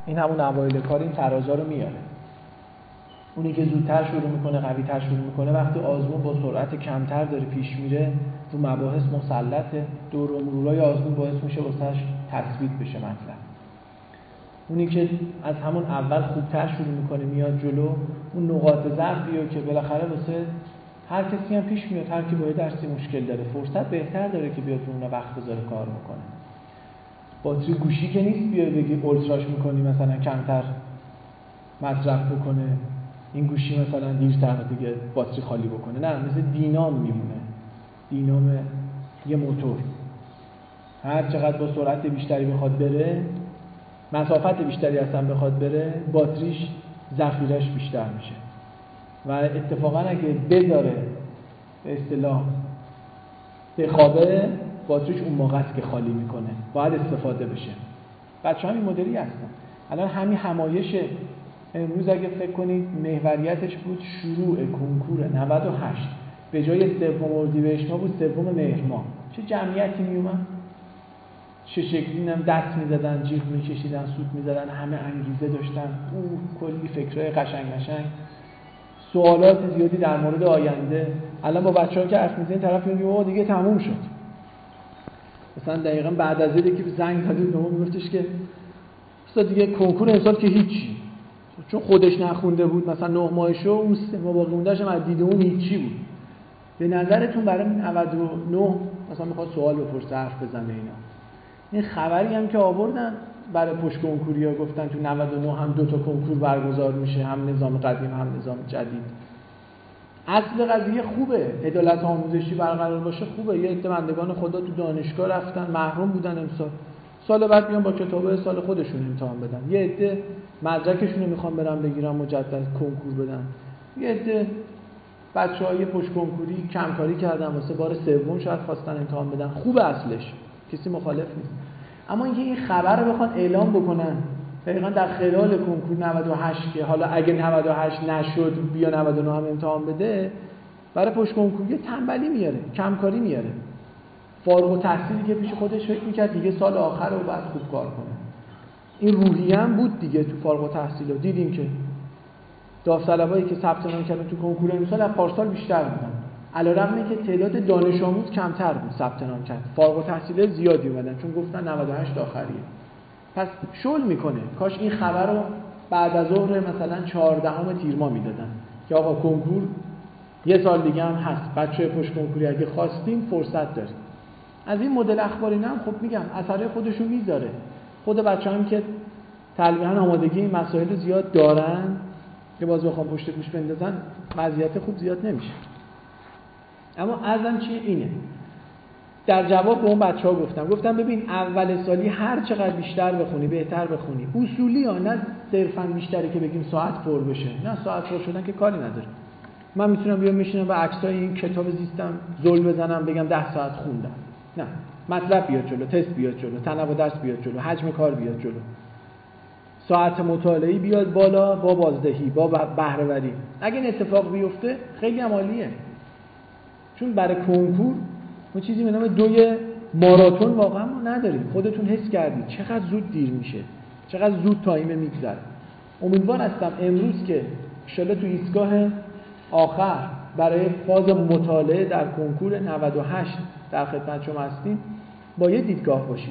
این همون اوایل کار این ترازا رو میاره. اونی که زودتر شروع میکنه، قوی‌تر شروع میکنه، وقتی آزمون با سرعت کمتر داره پیش میره، تو مباحث مسلطه، دور و مرورای آزمون باعث میشه واسش تثبیت بشه مطلب. اونی که از همون اول خوبتر شروع میکنه میاد جلو، اون نقاط ضعفیه که بالاخره واسه هر کسی هم پیش میاد، هر کی با درسی مشکل داره فرصت بهتر داره که بیاد اون وقت بذاره کار میکنه. باتری گوشی که نیست بیاد بگی اولتراش میکنی مثلا کمتر مصرف بکنه، این گوشی مثلا دیرتر دیگه باتری خالی بکنه. نه، مثل دینام میمونه، دینام یه موتور. هر چقدر با سرعت بیشتری بخواد بره، مسافت بیشتری اصلا بخواد بره، باتریش ذخیره‌اش بیشتر میشه و اتفاقا اگه بذاره به اصطلاح بخوابه، باتریش اون موقع است که خالی میکنه، باید استفاده بشه. بچه‌ها این مدلی هستن. الان همین همایش امروز اگه فکر کنید محوریتش بود شروع کنکور 98 به جای 3 اردیبهشت ماه بود 3 مهر ماه، چه جمعیتی میومد، چه شکلی هم دست میزدن، جیغ میکشیدن، سوت میزدن، همه انگیزه داشتن، کلی فکرای قشنگ قشنگ، سوالات زیادی در مورد آینده. الان با بچه‌ها که حرف میزنین طرف میگه اوه دیگه تموم شد. مثلا دقیقاً بعد از اینکه زنگ زدید به ما میگفتش که استاد دیگه کنکور امسال که هیچی، چون خودش نخونده بود مثلا 9 ماهشو، اون 3 ماه باقی مونده‌اش هم از دید اون هیچی بود. به نظرتون برای 99 مثلا میخواد سوال بپرسه، حرف بزنه اینا. این خبری هم که آوردن برای پشت کنکوریا گفتن تو 99 هم 2 تا کنکور برگزار میشه، هم نظام قدیم هم نظام جدید. اصل قضیه خوبه، عدالت آموزشی برقرار باشه خوبه. یه عده بندگان خدا تو دانشگاه رفتن محروم بودن امسال، سال بعد بیان با کتابه سال خودشون امتحان بدن. یه عده مدرکشون رو میخوان برن بگیرن مجدد کنکور بدن. یه عده بچه‌های پشت کنکوری کمکاری کردن واسه بار سوم شاید خواستن امتحان بدن. خوبه اصلش، کسی مخالف نیست. اما اینکه این خبر رو بخوان اعلام بکنن دقیقاً در خلال کنکور 98 که حالا اگه 98 نشد بیا 99 هم امتحان بده، برای پشت کنکور یه تنبلی میاره، کمکاری میاره. فارغ التحصیلی که پیش خودش فکر میکرد دیگه سال آخر رو بعد خوب کار کنه. این روحیه هم بود دیگه تو فارغ التحصیلا. دیدیم که داوطلبایی که ثبت نام کردن تو کنکور امسال از پارسال بیشتر بودن، علیرغم اینکه تعداد دانش آموز کمتر بود ثبت نام کرد. فارغ التحصیلا زیادی اومدن چون گفتن 98 آخریه. پس شل میکنه. کاش این خبر رو بعد از ظهر مثلا 14 تیر ماه میدادن که آقا کنکور یه سال دیگه هم هست، بچه‌های پشت کنکوری اگه خواستیم فرصت داریم. از این مدل اخباری نه خب میگم اثرای خودشو میذاره. خود بچه‌ها هم که تقریبا آمادگی این مسائل زیاد دارن که باز بخوام پشت گوش بندازن وضعیت خوب زیاد نمیشه. اما ازم چیه اینه، در جواب به اون بچه‌ها گفتم ببین اول سالی هر چقدر بیشتر بخونی بهتر بخونی. اصولی ها، نه صرفاً بیشتری که بگیم ساعت پر بشه. نه، ساعت پر شدن که کاری نداره. من میتونم بیام بشینم و عکسای این کتاب زیستم زل بزنم بگم 10 ساعت خوندم. نه، مطلب بیاد جلو، تست بیاد جلو، تنوع درس بیاد جلو، حجم کار بیاد جلو، ساعت مطالعه‌ای بیاد بالا با بازدهی، با بهره وری. اگه این اتفاق بیفته خیلی عالیه. چون برای کنکور ما چیزی به نام 2 ماراتون واقعا ما نداریم. خودتون حس کردید چقدر زود دیر میشه، چقدر زود تایم میگذره. امیدوار هستم امروز که ان شاءالله تو ایستگاه آخر برای فاز مطالعه در کنکور 98 در خدمت شما هستیم با یه دیدگاه باشید.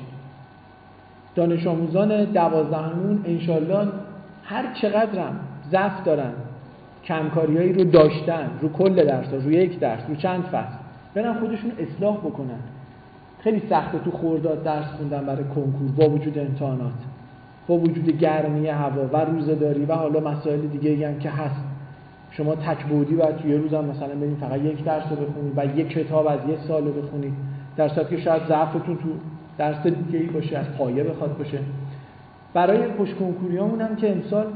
دانش آموزان 12مون ان شاءالله هر چقدر هم ضعف دارن، کمکاریایی رو داشتن رو کل درس‌ها، رو یک درس، رو چند فصل، برن خودشون اصلاح بکنن. خیلی سخته تو خرداد درس خوندن برای کنکور با وجود امتحانات، با وجود گرمی هوا و روزه‌داری و حالا مسائل دیگه‌ای هم که هست. شما تک بعدی بعد توی یه روز هم مثلا برید فقط یک درس رو بخونید و یک کتاب از یک سال رو بخونید، در صورتی که شاید ضعفتون تو درس دیگه‌ای باشه، از پایه بخواد باشه. برای پشت کنکوریامون هم که امسال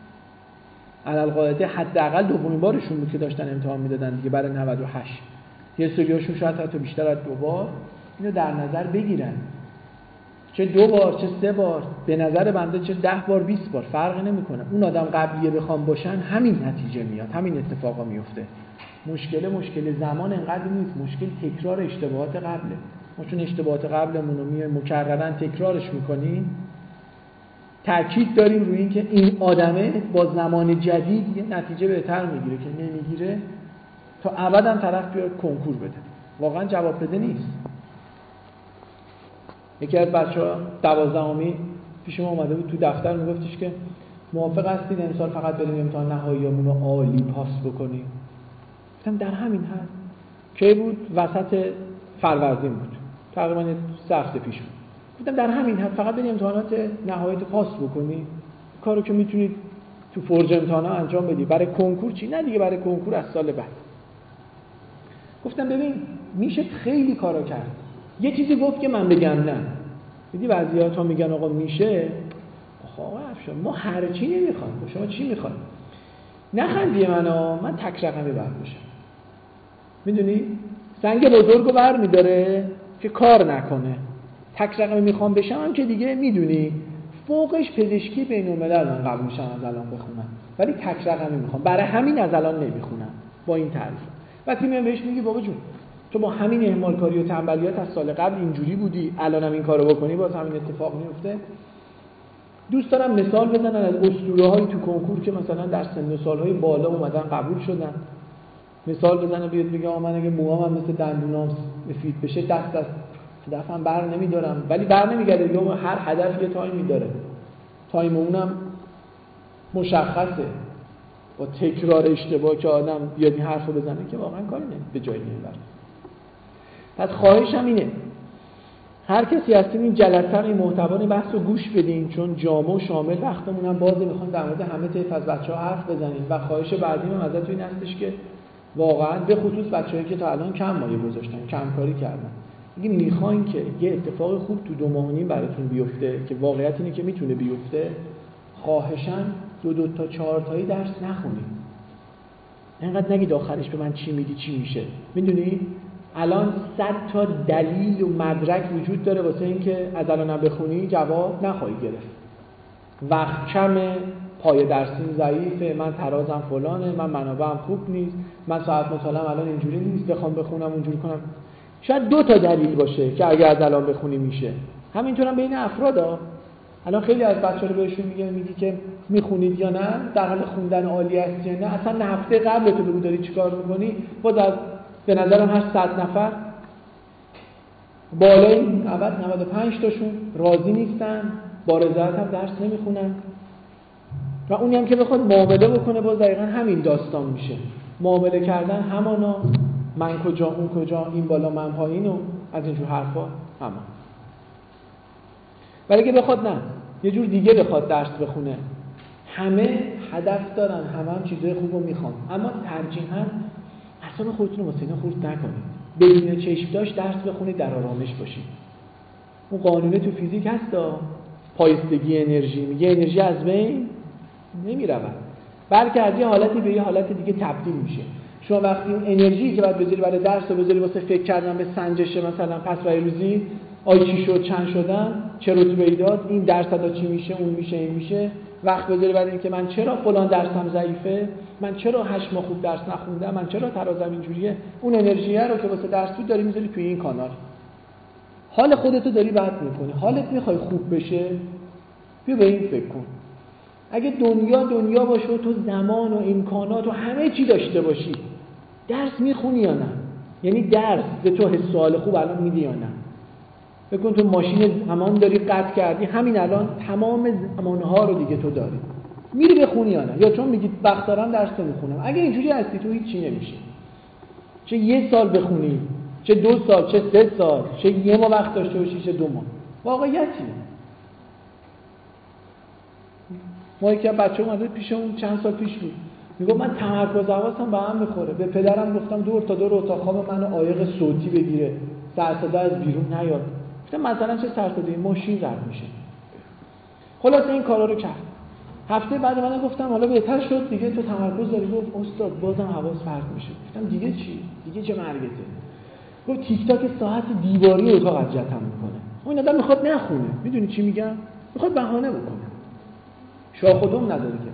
علالقاعده حداقل دومین بارشون بود که داشتن امتحان میدادن دیگه برای 98. یه سریاشون شاید حتی بیشتر از 2 بار اینو در نظر بگیرن. چه 2 بار چه 3 بار، به نظر بنده چه 10 بار 20 بار فرقی نمیکنه. اون آدم قبلیه بخوام باشن همین نتیجه میاد، همین اتفاقا میفته. مشکل زمان انقدر نیست، مشکل تکرار اشتباهات قبله. ما چون اشتباهات قبلمون رو مکررن تکرارش میکنیم، تأکید داریم روی اینکه این آدمه با زمان جدید یه نتیجه بهتر میگیره که نمیگیره تا ابد هم طرف بیاد کنکور بده. واقعا جواب بده نیست. یکی از بچه‌ها 12می پیش ما اومده بود تو دفتر میگفتش که موافق هستید امسال فقط بریم امتحان نهاییامون رو عالی پاس بکنیم؟ گفتم در همین حد. کی بود؟ وسط فروردین بود، تقریبا 3 هفته پیش بود. گفتم در همین حد فقط بریم امتحانات نهایی رو پاس بکنی، کارو که میتونید تو فرج امتحانا انجام بدی. برای کنکور چی؟ نه دیگه برای کنکور از سال بعد. گفتم ببین میشه خیلی کارا کرد. یه چیزی گفت که من بگم نه. دیدی بعضیا تا میگن آقا میشه، آقا افشار ما هر چی نمیخوایم. شما چی میخواید؟ نخندی من تک رقمی برداشتم. میدونی سنگ بزرگو برمی‌داره که کار نکنه. تک رقمی میخوام بشم هم که دیگه میدونی فوقش پزشکی بین‌الملل من قبول میشم از الان بخونم، ولی تک رقمی میخوام، برای همین از الان نمیخونم با این تعریف. وقتی میام بهش میگی بابا جون تو با همین اهمالکاری و تنبلیات از سال قبل اینجوری بودی، الانم این کارو بکنی باز همین اتفاق میفته. دوست دارم مثال بزنن از اسطوره‌های تو کنکور که مثلا در سن و سال‌های بالا اومدن قبول شدن. مثال بزنه بیاد بگه آقا من اگه موهام مثل دندونام سفید بشه دست دفعه بر نمیدارم، ولی بر نمیگرده دیگه. هر هدف یه تایمی داره، تایم اونم مشخصه. با تکرار اشتباه که آدم بیاد این حرفو بزنه که واقعا کاری به جایی نمیبره. پس خواهشم اینه هر کسی هستین این جلسه رو، این محتوا رو بحث رو گوش بدین، چون جامع و شامل وقتمون هم بازه. میخوام در مورد همه طیف از بچه‌ها حرف بزنیم و خواهش بعدیم ازتون این هستش که واقعا به خصوص بچه‌هایی که تا الان کم مایه گذاشتن، کم کاری کردن، اگه میخواین که یه اتفاق خوب تو 2 ماه و نیم براتون بیفته که واقعیت اینه که میتونه بیفته، خواهشاً 2 تا 4 تایی درس نخونید. اینقدر نگید آخرش به من چی میگی چی میشه. میدونی الان 100 تا دلیل و مدرک وجود داره واسه اینکه از الان بخونی جواب نخواهی گرفت. وقت کمه، پای درسیم ضعیفه، من ترازم فلانه، من منابعم خوب نیست، من ساعت مطالعه‌ام الان اینجوری نیست بخوام بخونم اونجوری کنم. شاید 2 تا دلیل باشه که اگه از الان بخونی میشه. همینطورم بین افرادا. الان خیلی از بچه‌ها رو بهشون میگی که میخونید یا نه، در حال خوندن عالی هستی یا نه، اصلا هفته قبل تو بگو داری چیکار میکنی، باز از به نظرم هر 100 نفر بالای 95 تاشون راضی نیستن، با رضایت هم درس نمیخونن. و اونی هم که بخواد معامله بکنه باز دقیقا همین داستان میشه. معامله کردن همانا، من کجا اون کجا، این بالا من پایین و از اینجور حرفا همان. ولی اگه بخواد نه یه جور دیگه بخواد درس بخونه، همه هدف دارن، هم چیزای خوبو میخوان، اما ترجیحاً اصلا خودتون رو واسه اینا خورد نکنید. بدون چشم داشت درس بخونید، در آرامش باشید. اون قانونه تو فیزیک هستا، پایستگی انرژی، میگه انرژی از بین نمیرود، بلکه از یه حالتی به یه حالت دیگه تبدیل میشه. شما وقتی اون انرژی که باید بذاری برای درس رو بذاری واسه فکر کردن به سنجش، مثلا پس برای روزی آی چی شد، چند شدن، چه رتبه‌ای داد، این درصدا چی میشه، اون میشه، این میشه، وقت بذاری برای اینکه من چرا فلان درسم ضعیفه، من چرا 8 ماه خوب درس نخوندم، من چرا ترازم اینجوریه. اون انرژیه رو که واسه درس بود داری میذاری توی این کانال. حال خودتو داری بد میکنی. حالت میخوای خوب بشه، بیا به این فکر کن. اگه دنیا باشه و تو زمان و امکانات و همه چی داشته باشی، درس میخونی یا نه؟ یعنی درس به تو حس و حال خوب الان میدی یا نه؟ بکن تو ماشین زمان داری قطع کردی، همین الان تمام زمانها رو دیگه تو داری، میری بخونی یا نه؟ یا چون میگی وقت دارم درس میخونم. اگه اینجوری هستی تو هیچ چی نمیشه. چه 1 سال بخونی، چه 2 سال، چه 3 سال، چه 1 ماه وقت داشته باشی، چه 2 ماه، واقعیتی. ما یکی از بچه‌ها اومد پیشمون چند سال پیش بود، میگه من تمرکز حواسم به هم میخوره. به پدرم گفتم دور تا دور اتاق خواب منو عایق صوتی بگیره، سر صدا از بیرون نیاد. گفتم مثلا چه سر صدایی؟ ماشین رد میشه. خلاص این کارا رو کرد. هفته بعد من گفتم حالا بهتر شد دیگه، تو تمرکز داری؟ گفت استاد بازم حواس پرت میشه. گفتم دیگه چی؟ دیگه چه مرگته؟ گفت تیک تاک ساعت دیواری اتاق اذیتم میکنه. اون آدم میخواد نخونه. میدونی چی میگم؟ میخواد بهانه بکنه. شاه خودم نداره که.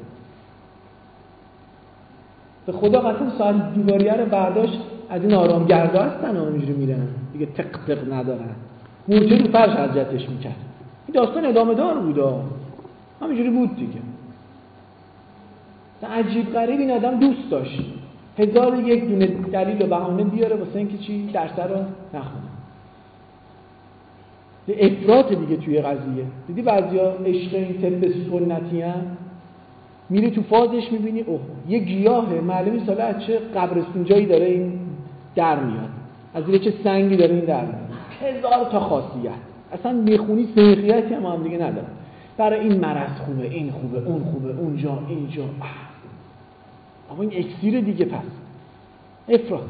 به خدا قسم ساعت دیواریه رو برداشت، از این آرامگردا هستن اونجوری میرن دیگه، تق تق ندارن، مورچه رو فرش اذیتش میکرد. این داستان ادامه دار بوده. همینجوری بود دیگه. عجیب غریب این آدم دوست داشت 1001 دونه دلیل و بهانه بیاره واسه اینکه چی درس رو نخونه. افراط دیگه توی قضیه. دیدی بعضیا عشق این طب سنتی ان میری تو فازش میبینی اوه یه گیاهه معلومه ساله از چه قبرستون جایی داره این در میاد، از زیر چه سنگی داره این در میاد، 1000 تا خاصیت، اصلا میخونی سنخیتی هم دیگه نداره. برای این مرض خوبه، این خوبه، اون خوبه، اونجا اینجا. آقا این اکسیر دیگه. پس افراط.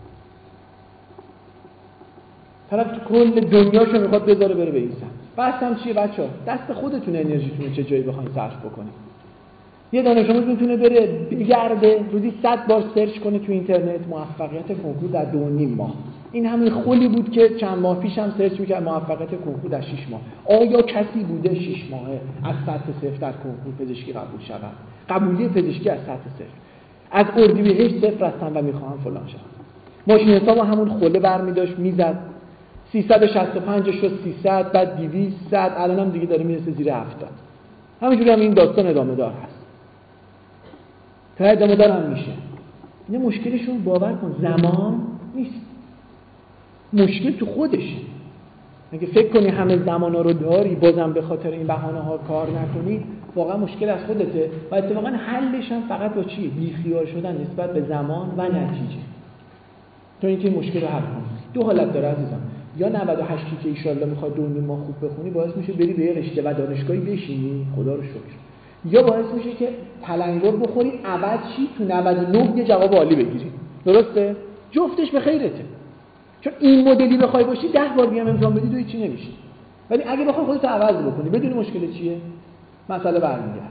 طرف تو کل دنیاشو میخواد بذاره بره به این سمت. بس هم چیه بچه‌ها؟ دست خودتون انرژیتون چه جایی بخواید صرف بکنید. یه دانش آموز میتونه بره بگرده روزی 100 بار سرچ کنه تو اینترنت موفقیت کنکور در 2.5 ماه. این همین خلی بود که چند ماه پیش هم سرچ می‌کرد موفقیت کنکور در 6 ماه. آیا کسی بوده 6 ماهه از سطح صفر در کنکور پزشکی قبول شود؟ قبولی پزشکی از سطح صفر. از اردیبهشت صفر هستن و میخوام فلان شد. ماشین حساب همون خله برمی‌داشت میزد 365 شد 300 بعد 200 الان هم دیگه داره میرسه زیر 70. همینجوری هم این داستان ادامه دار هست. تا ادامه دار هم میشه. این مشکلشون باور کن زمان نیست. مشکل تو خودشه. اگه فکر کنی همه زمانا رو داری بازم به خاطر این بهانه ها کار نکنی واقعا مشکل از خودته و اتفاقا حلش هم فقط با چیه؟ بیخیال شدن نسبت به زمان و نتیجه. تو اینکه این مشکل رو حل کنی. دو حالت داره عزیزم. یا 98 که ان شاءالله میخواد 2.5 ماه خوب بخونی باعث میشه بری به یه رشته و دانشگاهی بشینی خدا رو شکر. یا باعث میشه که تلنگر بخوری ابد چی تو 99 یه جواب عالی بگیری. درسته؟ جفتش به خیرته. چون این مدلی بخوای باشی 10 بار بیام امتحان بدی دوی چی نمیشه. ولی اگه بخوای خودت عوض بکنی بدون مشکل چیه؟ مسئله برمیگرده.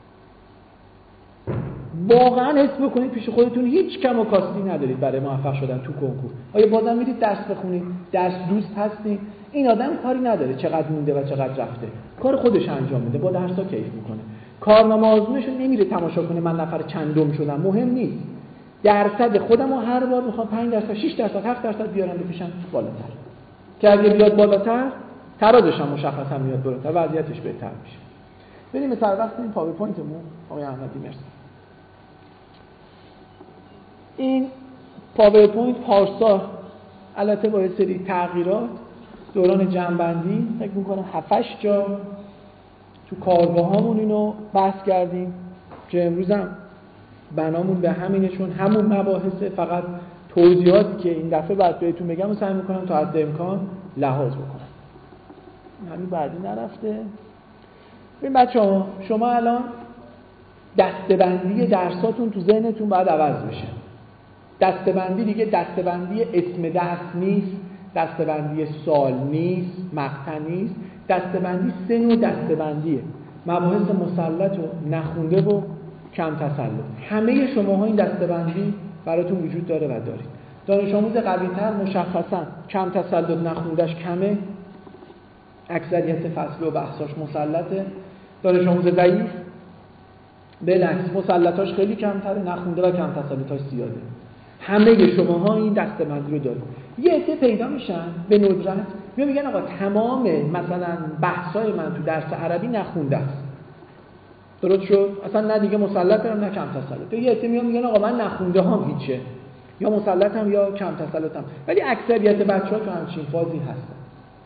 واقعا حس بکنید پیش خودتون هیچ کم و کاستی ندارید برای موفق شدن تو کنکور. آیا بازم میرید درس بخونید؟ درس دوست هستید؟ این آدم کاری نداره چقدر مونده و چقدر رفته. کار خودش انجام میده، با درس‌ها کیف میکنه. کارنامه آزمونش نمیره تماشا کنه من نفر چندم شدم، مهم نیست. درصد خودمو هر بار میخوام 5%، 6%، 7% بیارم بکشم بالاتر. که اگه بیاد بالاتر، ترازش هم مشخصا میاد بالاتر، وضعیتش بهتر میشه. بریم سر وقت این پاورپوینتمون آقای احمدی مرسی. این پاورپوینت پارسال البته با یه سری تغییرات دوران جمع‌بندی فکر می‌کنم 7-8 جا تو کارگاهامون اینو بحث کردیم که امروز هم بنامون به همینه، چون همون مباحثه، فقط توضیحاتی که این دفعه بعد بهتون بگم و سعی می‌کنم تا حد امکان لحاظ بکنم. همین بعدی نرفته. ببین بچه‌ها شما الان دسته‌بندی درساتون تو ذهنتون باید عوض بشه. دسته‌بندی دیگه دسته‌بندی اسم درس نیست، دسته‌بندی سال نیست، مقطع نیست، دسته‌بندی سه نوع دسته‌بندیه. مباحث مسلط و نخونده و کم تسلط. همه شماها این دسته‌بندی براتون وجود داره و دارید. دانش آموز قوی‌تر مشخصاً کم تسلط نخونده‌اش کمه، اکثریت فصل و بحثاش مسلطه. دانش آموز ضعیف بالعکس مسلطاش خیلی کمتره، نخونده و کم تسلطاش زیاده. همه شماها این دسته‌بندی رو دارید. یه عده پیدا میشن به ندرت میگن آقا تمام مثلا بحثای من تو درس عربی نخونده است. درست شد؟ اصلا نه دیگه مسلط دارم نه کم تسلط. یه عده میگن آقا من نخونده هم هیچه، یا مسلطم یا کم تسلطم. ولی اکثریت بچه‌ها تو همچین فازی هستن.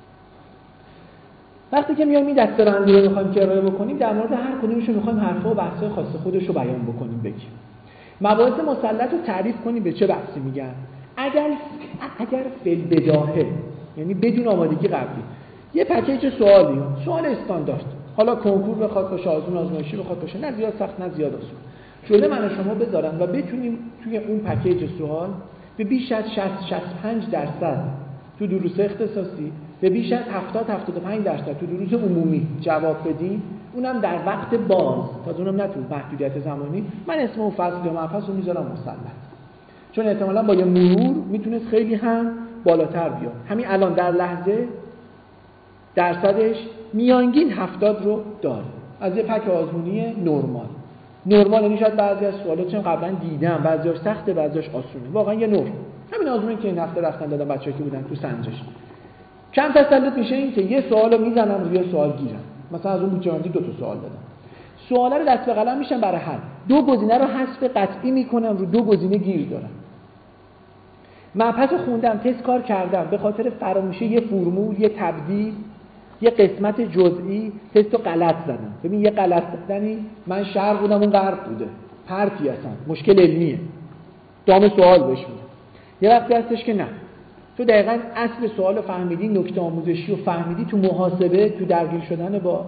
وقتی که میام این دسته‌بندی رو می‌خوایم که ارائه بکنیم در مورد هر کدومشون می‌خوایم حرفا و بحث‌های خاص خودش رو بیان بکنیم بگیم. مباحث مسلط رو تعریف کنیم به چه بحثی میگن. اگر فی‌البداهه یعنی بدون آمادگی قبلی یه پکیج سوالی، سوال استاندارد، حالا کنکور بخواد باشه، آزمایشی بخواد باشه، نه زیاد سخت نه زیاد آسون، جلوی من و شما بذارن و بتونیم توی اون پکیج سوال به بیش از 60-65% تو دروس اختصاصی، به بیش از 70-75% تو دروس عمومی جواب بدیم، اونم در وقت باز، تا اونم نه تو محدودیت زمانی. من اسم اون فصل یا مبحث رو میذارم مسلط، چون احتمالاً با یه مرور میتونست خیلی هم بالاتر بیاد. همین الان در لحظه درصدش میانگین 70 رو داره از یه پک آزمونی نرمال. یعنی شاید بعضی از سوالات چون قبلا دیدم بعضیاش سخته بعضیاش آسونه، واقعا یه نرم. همین آزمونی که این هفته رفتن دادن بچه‌ها که بودن تو سنجش. کم تسلط میشه این که یه سوالو میزنم روی یه سوال گیرم، مثلا از اون بودجه 2 تا سوال دادم. سوالا رو دست به قلم میشن برای حل. 2 گزینه رو حذف قطعی میکنم، رو 2 گزینه گیر دارم. مبحث خوندم، تست کار کردم، به خاطر فراموشی یه فرمول، یه تبدیل، یه قسمت جزئی تست رو غلط زدم. ببین یه غلط زدنی، من شرق بودم اون غرب بوده، پرتی اصلا، مشکل علمیه، دام سوال بهش میدم. یه وقتی هستش که نه، تو دقیقاً اصل سوال رو فهمیدی، نکته آموزشی رو فهمیدی، تو محاسبه، تو درگیر شدن با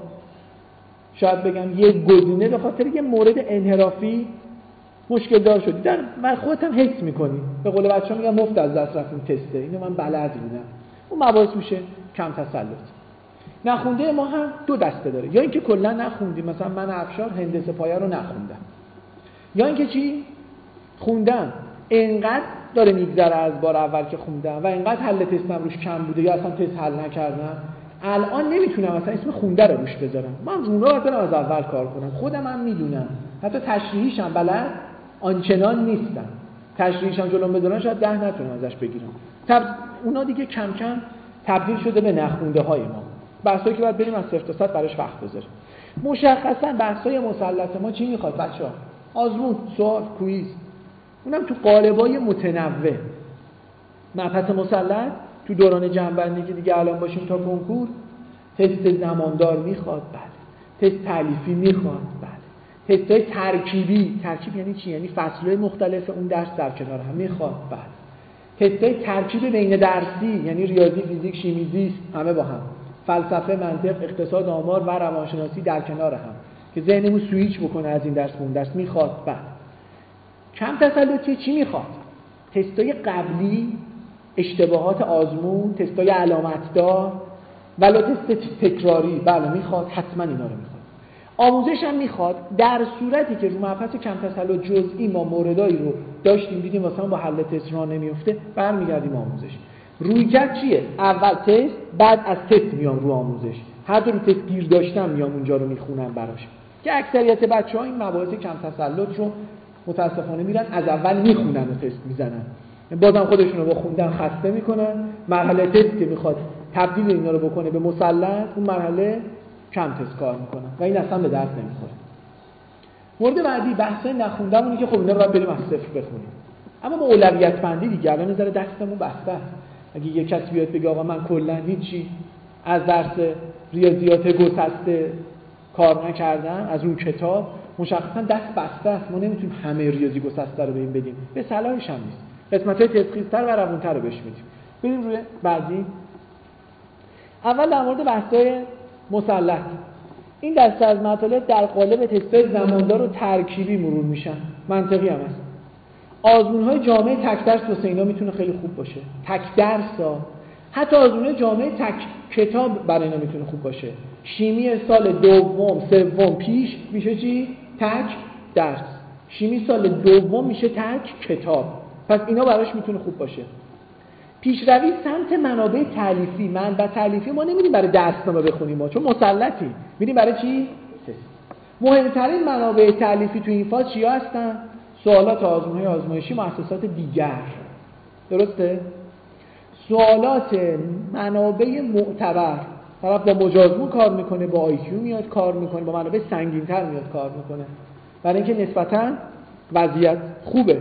شاید بگم یه گزینه به خاطر یه مورد انحرافی مشکل دار شدی، من خودت هم حس میکنی. به قول بچه‌ها میگن مفت از دست رفتیم تسته، اینو من بلد بودم. اون مباحث میشه کم تسلط. نخونده ما هم 2 دسته داره، یا اینکه کلا نخوندیم، مثلا من افشار هندسه پایه رو نخوندم، یا اینکه چی خوندم انقدر داره میگذره از بار اول که خوندم و انقدر حل تستم روش کم بوده یا اصلا تست حل نکردم، الان نمیتونم مثلا اسم خونده رو روش بذارم. من رونا باید برم از اول کار کنم، خودم هم میدونم، حتی تشریحیشم بلد آنچنان نیستم، تشریحیشم جلوم بذارن شاید 10 نتونم ازش بگیرم. اونا دیگه کم کم تبدیل شده به نخونده های ما، بحثایی که باید بریم از 0 تا 100 براش وقت بذاریم. مشخصا بحثای مثلث ما چی میخواد بچه‌ها؟ آزمون، سوال، کویز، اونم تو قالب‌های متنوع. مبحث مثلث تو دوران جنبندی که دیگه الان باشیم تا کنکور، تست زماندار میخواد، بله. تست تالیفی میخواد، بله. تست‌های ترکیبی، ترکیب یعنی چی؟ یعنی فصل‌های مختلف اون درس در کنار هم میخواد، بله. تست‌های ترکیب بین درسی، یعنی ریاضی، فیزیک، شیمی، زیست، همه با هم. فلسفه، منطق، اقتصاد، آمار و روانشناسی در کنار هم که ذهنمون سوئیچ بکنه از این درس به اون درس میخواد، بله. کم تسلطی چی میخواد؟ تستای قبلی، اشتباهات آزمون، تستای علامتدار، ولی تست تکراری، بله میخواد، حتما اینا رو میخواد. آموزش هم میخواد در صورتی که رو مبحث کم تسلط جزئی ما موردایی رو داشتیم دیدیم واسه با حل تست راه نمیفته، برمیگردیم آموزش. رویکرد چیه؟ اول تست، بعد از تست میام رو آموزش. هر جا رو تست گیر داشتم میام اونجا رو میخونم براش. که اکثریت بچه‌ها این مباحث کم تسلط رو متاسفانه میرن از اول میخونن و تست میزنن، بازم خودشون رو با خوندن خسته میکنن. مرحله تست که میخواد تبدیل اینا رو بکنه به مسلط، اون مرحله کم تست کار میکنن و این اصلا به درد نمیخوره. مورد بعدی بحث نخوندمونه که خب اینا رو باید بریم از صفر بخونیم، اما با اولویت بندی دیگه الان نظر دستمون بسته است. اگه یک کسی بیاد بگه آقا من کلا هیچی از درس ریاضیات گسسته کار نکردم از اون کتاب، مشخصا دست بسته است، ما نمیتونیم همه ریاضی گسسته رو به این بدیم، به صلاحش هم نیست. قسمت‌های تسخیص‌تر و روون‌تر رو بهش میدیم. بریم روی بعدی. اول در مورد بحث‌های مثلث، این دسته از مطالب در قالب تست‌های زماندار و ترکیبی مرور میشن، منطقی هم هست. آزمون‌های جامعه تک درس واسه اینا میتونه خیلی خوب باشه، تک درسا، حتی آزمون‌های جامعه تک کتاب برای اینا میتونه خوب باشه. شیمی سال دوم، سوم پیش میشه چی؟ تک درس. شیمی سال دوم میشه تک کتاب. پس اینا براش میتونه خوب باشه. پیشروی سمت منابع تالیفی، منبع تالیفی ما نمیدیم برای درسنامه بخونیم ما، چون مسلطی میدیم برای چی؟ مهمترین منابع تالیفی تو این فاز چیا هستن؟ سوالات آزمون‌های آزمایشی مؤسسات دیگر. درسته؟ سوالات منابع معتبر، طرف با مجازمون کار میکنه، با آیکیو میاد کار میکنه، با منابع سنگین‌تر میاد کار میکنه، برای اینکه نسبتاً وضعیت خوبه.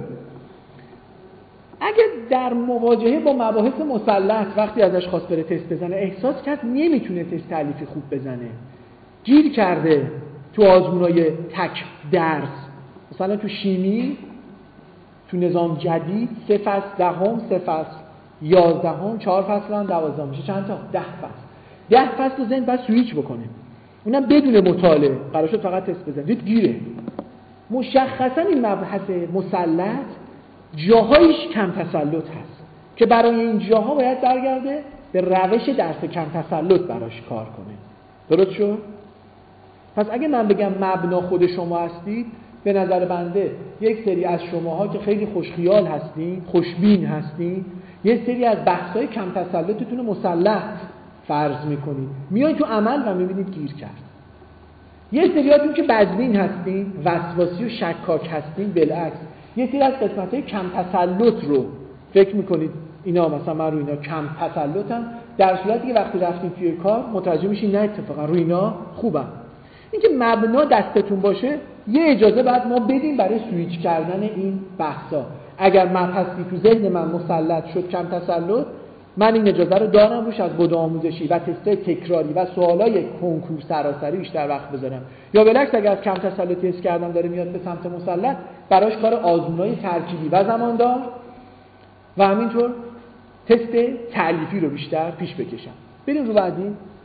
اگه در مواجهه با مباحث مسلط وقتی ازش خواست بره تست بزنه احساس کرد نمیتونه تست تالیفی خوب بزنه، گیر کرده تو آزمونای تک درس، مثلا تو شیمی تو نظام جدید 3 فصل دهم، 3 فصل 11، 4 فصل هم 12 میشه چند تا؟ 10 فصل. 10 فصل ذهن باید سویچ بکنه، اونم بدون مطالعه، قرار شد فقط تست بزنه، دید گیره. مشخصا این مبحث مسلط جاهایش کم تسلط هست که برای این جاها باید برگرده به روش درس کم تسلط براش کار کنه. درست شد؟ پس اگه من بگم مبنا خود شما هستید، به نظر بنده یک سری از شماها که خیلی خوشخیال هستین، خوشبین هستین، یه سری از بحث‌های کم تسلطتون رو مسلط فرض میکنید، میایید تو عمل و میبینید گیر کرد. یه سریاتون که بدبین هستین، وسواسی و شکاک هستین، بالعکس یه سری از قسمت‌های کم تسلط رو فکر میکنید اینا مثلا من روی اینا کم تسلطم، در صورتی که وقتی رفتین توی کار متوجه میشین نه اتفاقا روی اینا خوبم. اینکه مبنا دستتون باشه یه اجازه بعد ما بدیم برای سویچ کردن این بحثا. اگر مبحثی تو ذهن من مسلط شد کم تسلط، من این اجازه رو دارم روش از بدو آموزشی و تستای تکراری و سوالای کنکور سراسری بیشتر وقت بذارم. یا بالعکس اگر از کم تسلطی حس کردم داره میاد به سمت مسلط، براش کار آزمونای ترکیبی و زماندار و همینطور تست تألیفی رو بیشتر پیش بکشم. بریم رو بعدی.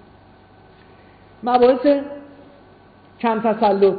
مباحث کم تسلط.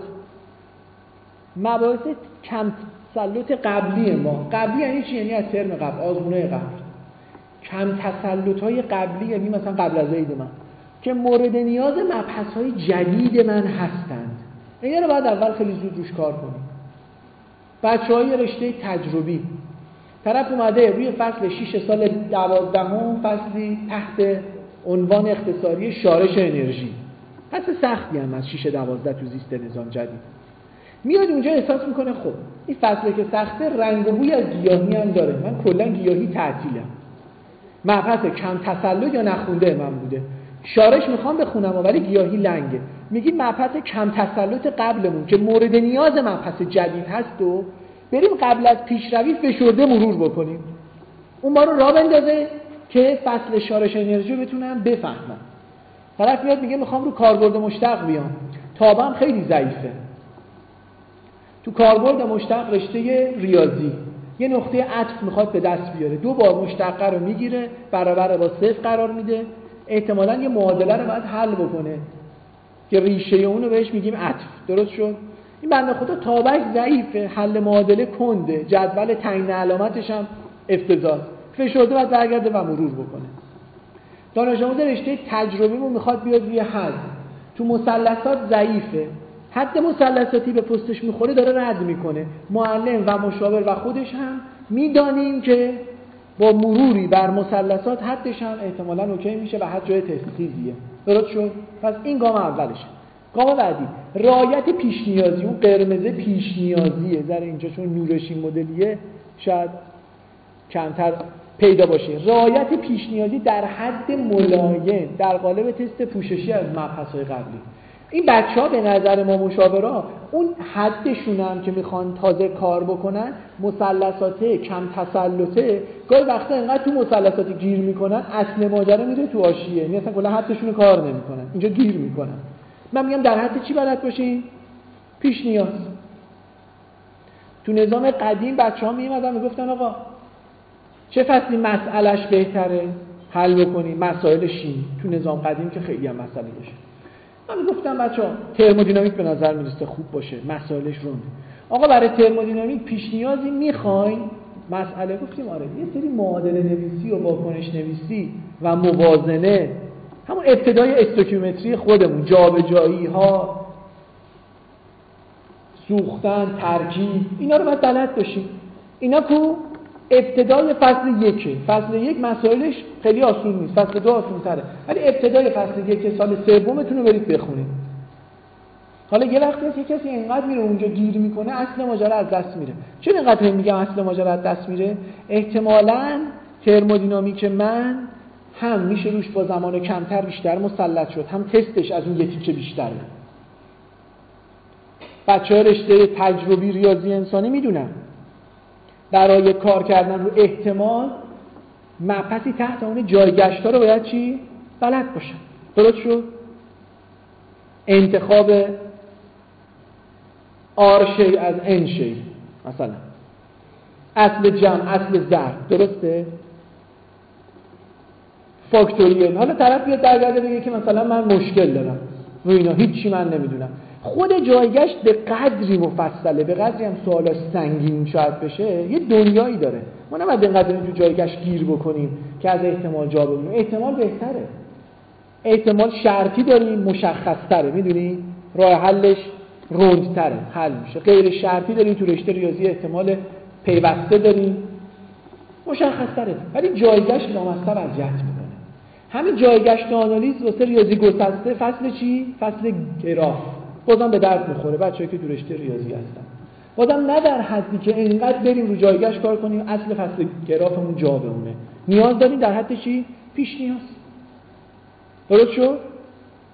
مباحث کم تسلط قبلی ما. قبلی یعنی چی؟ یعنی از ترم قبل، آزمونای قبل. کم تسلط‌های قبلی یعنی مثلا قبل از عید من که مورد نیاز مبحث‌های جدید من هستند. اینا رو باید اول خیلی زود روش کار کنیم. بچه‌های رشته تجربی طرف اومده روی فصل 6 سال 12 فصلی تحت عنوان اختصاری شارش انرژی. فصل سختی هم از 6 12 تو زیست نظام جدید. میاد اونجا احساس میکنه خب این فصلی که سخته رنگ و بوی از گیاهی هم داره، من کلا گیاهی تعطیلم. مبحث کم تسلط یا نخونده من بوده، شارش میخوام بخونم ولی گیاهی لنگه. میگیم مبحث کم تسلط قبلمون که مورد نیاز مبحث جدید هست و بریم قبل از پیشروی فشرده مرور بکنیم. اون ما رو راه بندازه که فصل شارش انرژی رو بتونم بفهمم. طرف میاد میگه میخوام رو کاربرد مشتق بیام، تابم خیلی ضعیفه. تو کاربرد مشتق رشته ریاضی یه نقطه عطف میخواد به دست بیاره، 2 بار مشتقه رو میگیره، برابر با 0 قرار میده، احتمالاً یه معادله رو باید حل بکنه که ریشه اون رو بهش میگیم عطف. درست شد؟ این بنده خدا تابک ضعیفه، حل معادله کنده، جدول تعیین علامتش هم افتضاح، فشرده باید برگرده و مرور بکنه. دانش آموز رشته تجربیمون میخواد بیاد روی حد، تو مثلثات ضعیفه، حد مثلثاتی به پستش میخوره داره رد میکنه. معلم و مشاور و خودش هم میدانیم که با مروری بر مثلثات حدش هم احتمالاً اوکی میشه و حد جای تسخیزیه. درست شد؟ پس این گام اولشه. گام بعدی رعایت پیش نیازی. اون قرمزه پیش نیازیه، در اینجا چون نورشین مدلیه شاید کمتر پیدا باشه. رعایت پیش نیازی در حد ملایم در قالب تست پوششی از مبحث‌های قبلی. این بچه‌ها به نظر ما مشاورا اون حدشون هم که میخوان تازه کار بکنن مثلثاته کم تسلطه، گاهی وقتا اینقدر تو مثلثاتی گیر میکنن اصل ماجرا میره تو حاشیه، یعنی اصلا کلا حدشون رو کار نمیکنن، اینجا گیر میکنن. من میگم در حد چی بلد باشین؟ پیش نیاز. تو نظام قدیم بچه‌ها میومدن میگفتن آقا چه فصلی مسئلهش بهتره حل بکنیم؟ مسائل شیمی تو نظام قدیم که خیلی هم مسئله داشت. من گفتم بچه‌ها ترمودینامیک به نظر میرسه خوب باشه، مسائلش رونده. آقا برای ترمودینامیک پیش نیازی میخواین؟ مسئله گفتیم آره، یه سری معادله نویسی و واکنش نویسی و موازنه، همون ابتدای استوکیومتری خودمون، جابجایی ها، سوختن، ترکیب، اینا رو باید بلد باشیم. اینا کو ابتدای فصل 1. فصل 1 مسائلش خیلی آسون نیست، فصل 2 آسون تره، ولی ابتدای فصل 1 سال سومتون رو برید بخونید. حالا یه وقتی هست کسی اینقدر میره اونجا گیر میکنه اصل ماجرا از دست میره. چون اینقدر میگم اصل ماجرا از دست میره؟ احتمالاً ترمودینامیک من هم میشه روش با زمان کمتر بیشتر مسلط شد، هم تستش از اون یه تیکه بیشتره. بچه‌ها رشته تجربی ریاضی انسانی میدونن برای کار کردن رو احتمال مبحثی تحت اون جایگشت‌ها رو باید چی؟ بلد باشن. درست شد؟ انتخاب آر شی از ان شی مثلا، اصل جمع، اصل ضرب، درسته؟ فاکتوریال. حالا طرف بیاد درگرده بگه که مثلا من مشکل دارم و اینا هیچی من نمیدونم. خود جایگشت به قدری مفصله، به قدری هم سوالاش سنگین شاید بشه، یه دنیایی داره. ما نباید اینقدر تو جایگشت گیر بکنیم که از احتمال جا بمونیم. احتمال بهتره، احتمال شرطی داریم مشخص‌تره، میدونی؟ راه حلش روندتره، حل میشه. غیر شرطی داریم تو رشته ریاضی احتمال پیوسته داریم مشخص‌تره، ولی جایگشت نامستر اذیت میکنه. همین جایگشت آنالیز واسه ریاضی گسسته فصل چی؟ فصل گراف. بازم به درد میخوره بچه‌ای که تو رشته ریاضی هستن. بازم نه در حدی که اینقدر بریم رو جایگشت کار کنیم اصل فصل گرافمون جا بمونه. نیاز داریم در حد چی؟ پیش نیاز. درست شد؟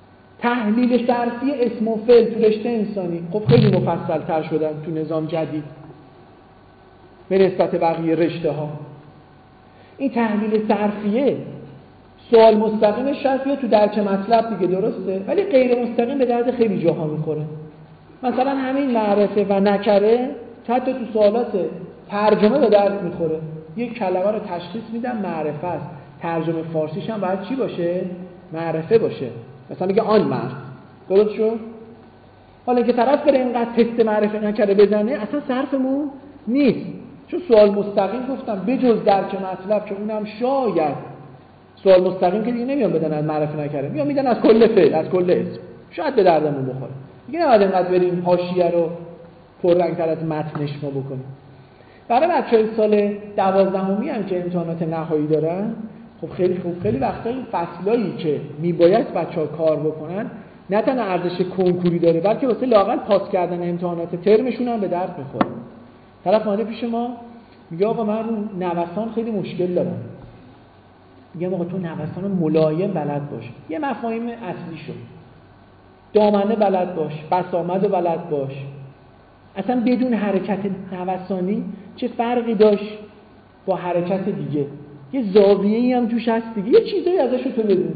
تحلیل صرفی اسم و فعل تو رشته انسانی خب خیلی مفصل‌تر شدن تو نظام جدید به نسبت بقیه رشته ها. این تحلیل صرفیه سوال مستقیمش شاید تو درک مطلب دیگه درسته، ولی غیر مستقیم به درد خیلی جاها میخوره. مثلا همین معرفه و نکره حتی تو سوالات ترجمه به درد میخوره. یک کلمه رو تشخیص میدم معرفه است، ترجمه فارسیش هم باید چی باشه؟ معرفه باشه. مثلا میگه آن مرد، درست شد؟ حالا اینکه طرف بره اینقدر تست معرفه نکره بزنه اصلا صرفمون نیست، چون سوال مستقیم گفتم بجز درک مطلب که اونم شاید سوال مستقیم که دیگه نمیان بدن از معرفه نکره، میان میدن از کل فعل، از کل اسم، شاید به دردمون بخوره. دیگه نباید اینقدر بریم حاشیه رو پررنگ‌تر از متنش ما بکنیم. برای بچه‌های سال 12می هم که امتحانات نهایی دارن، خب خیلی وقتا این فصلایی که میباید بچه‌ها کار بکنن نه تنها ارزش کنکوری داره، بلکه واسه لااقل پاس کردن امتحانات ترمشون هم به درد میخوره. طرف اومده پیش ما میگه آقا من رو نوسان خیلی مشکل دارم. میگم آقا تو نوسان ملایم بلد باش، یه مفاهیم اصلی شد، دامنه بلد باش، بسامد بلد باش. اصلا بدون حرکت نوسانی چه فرقی داشت با حرکت دیگه؟ یه زاویه‌ای هم توش هست دیگه، یه چیزایی ازش تو بدون.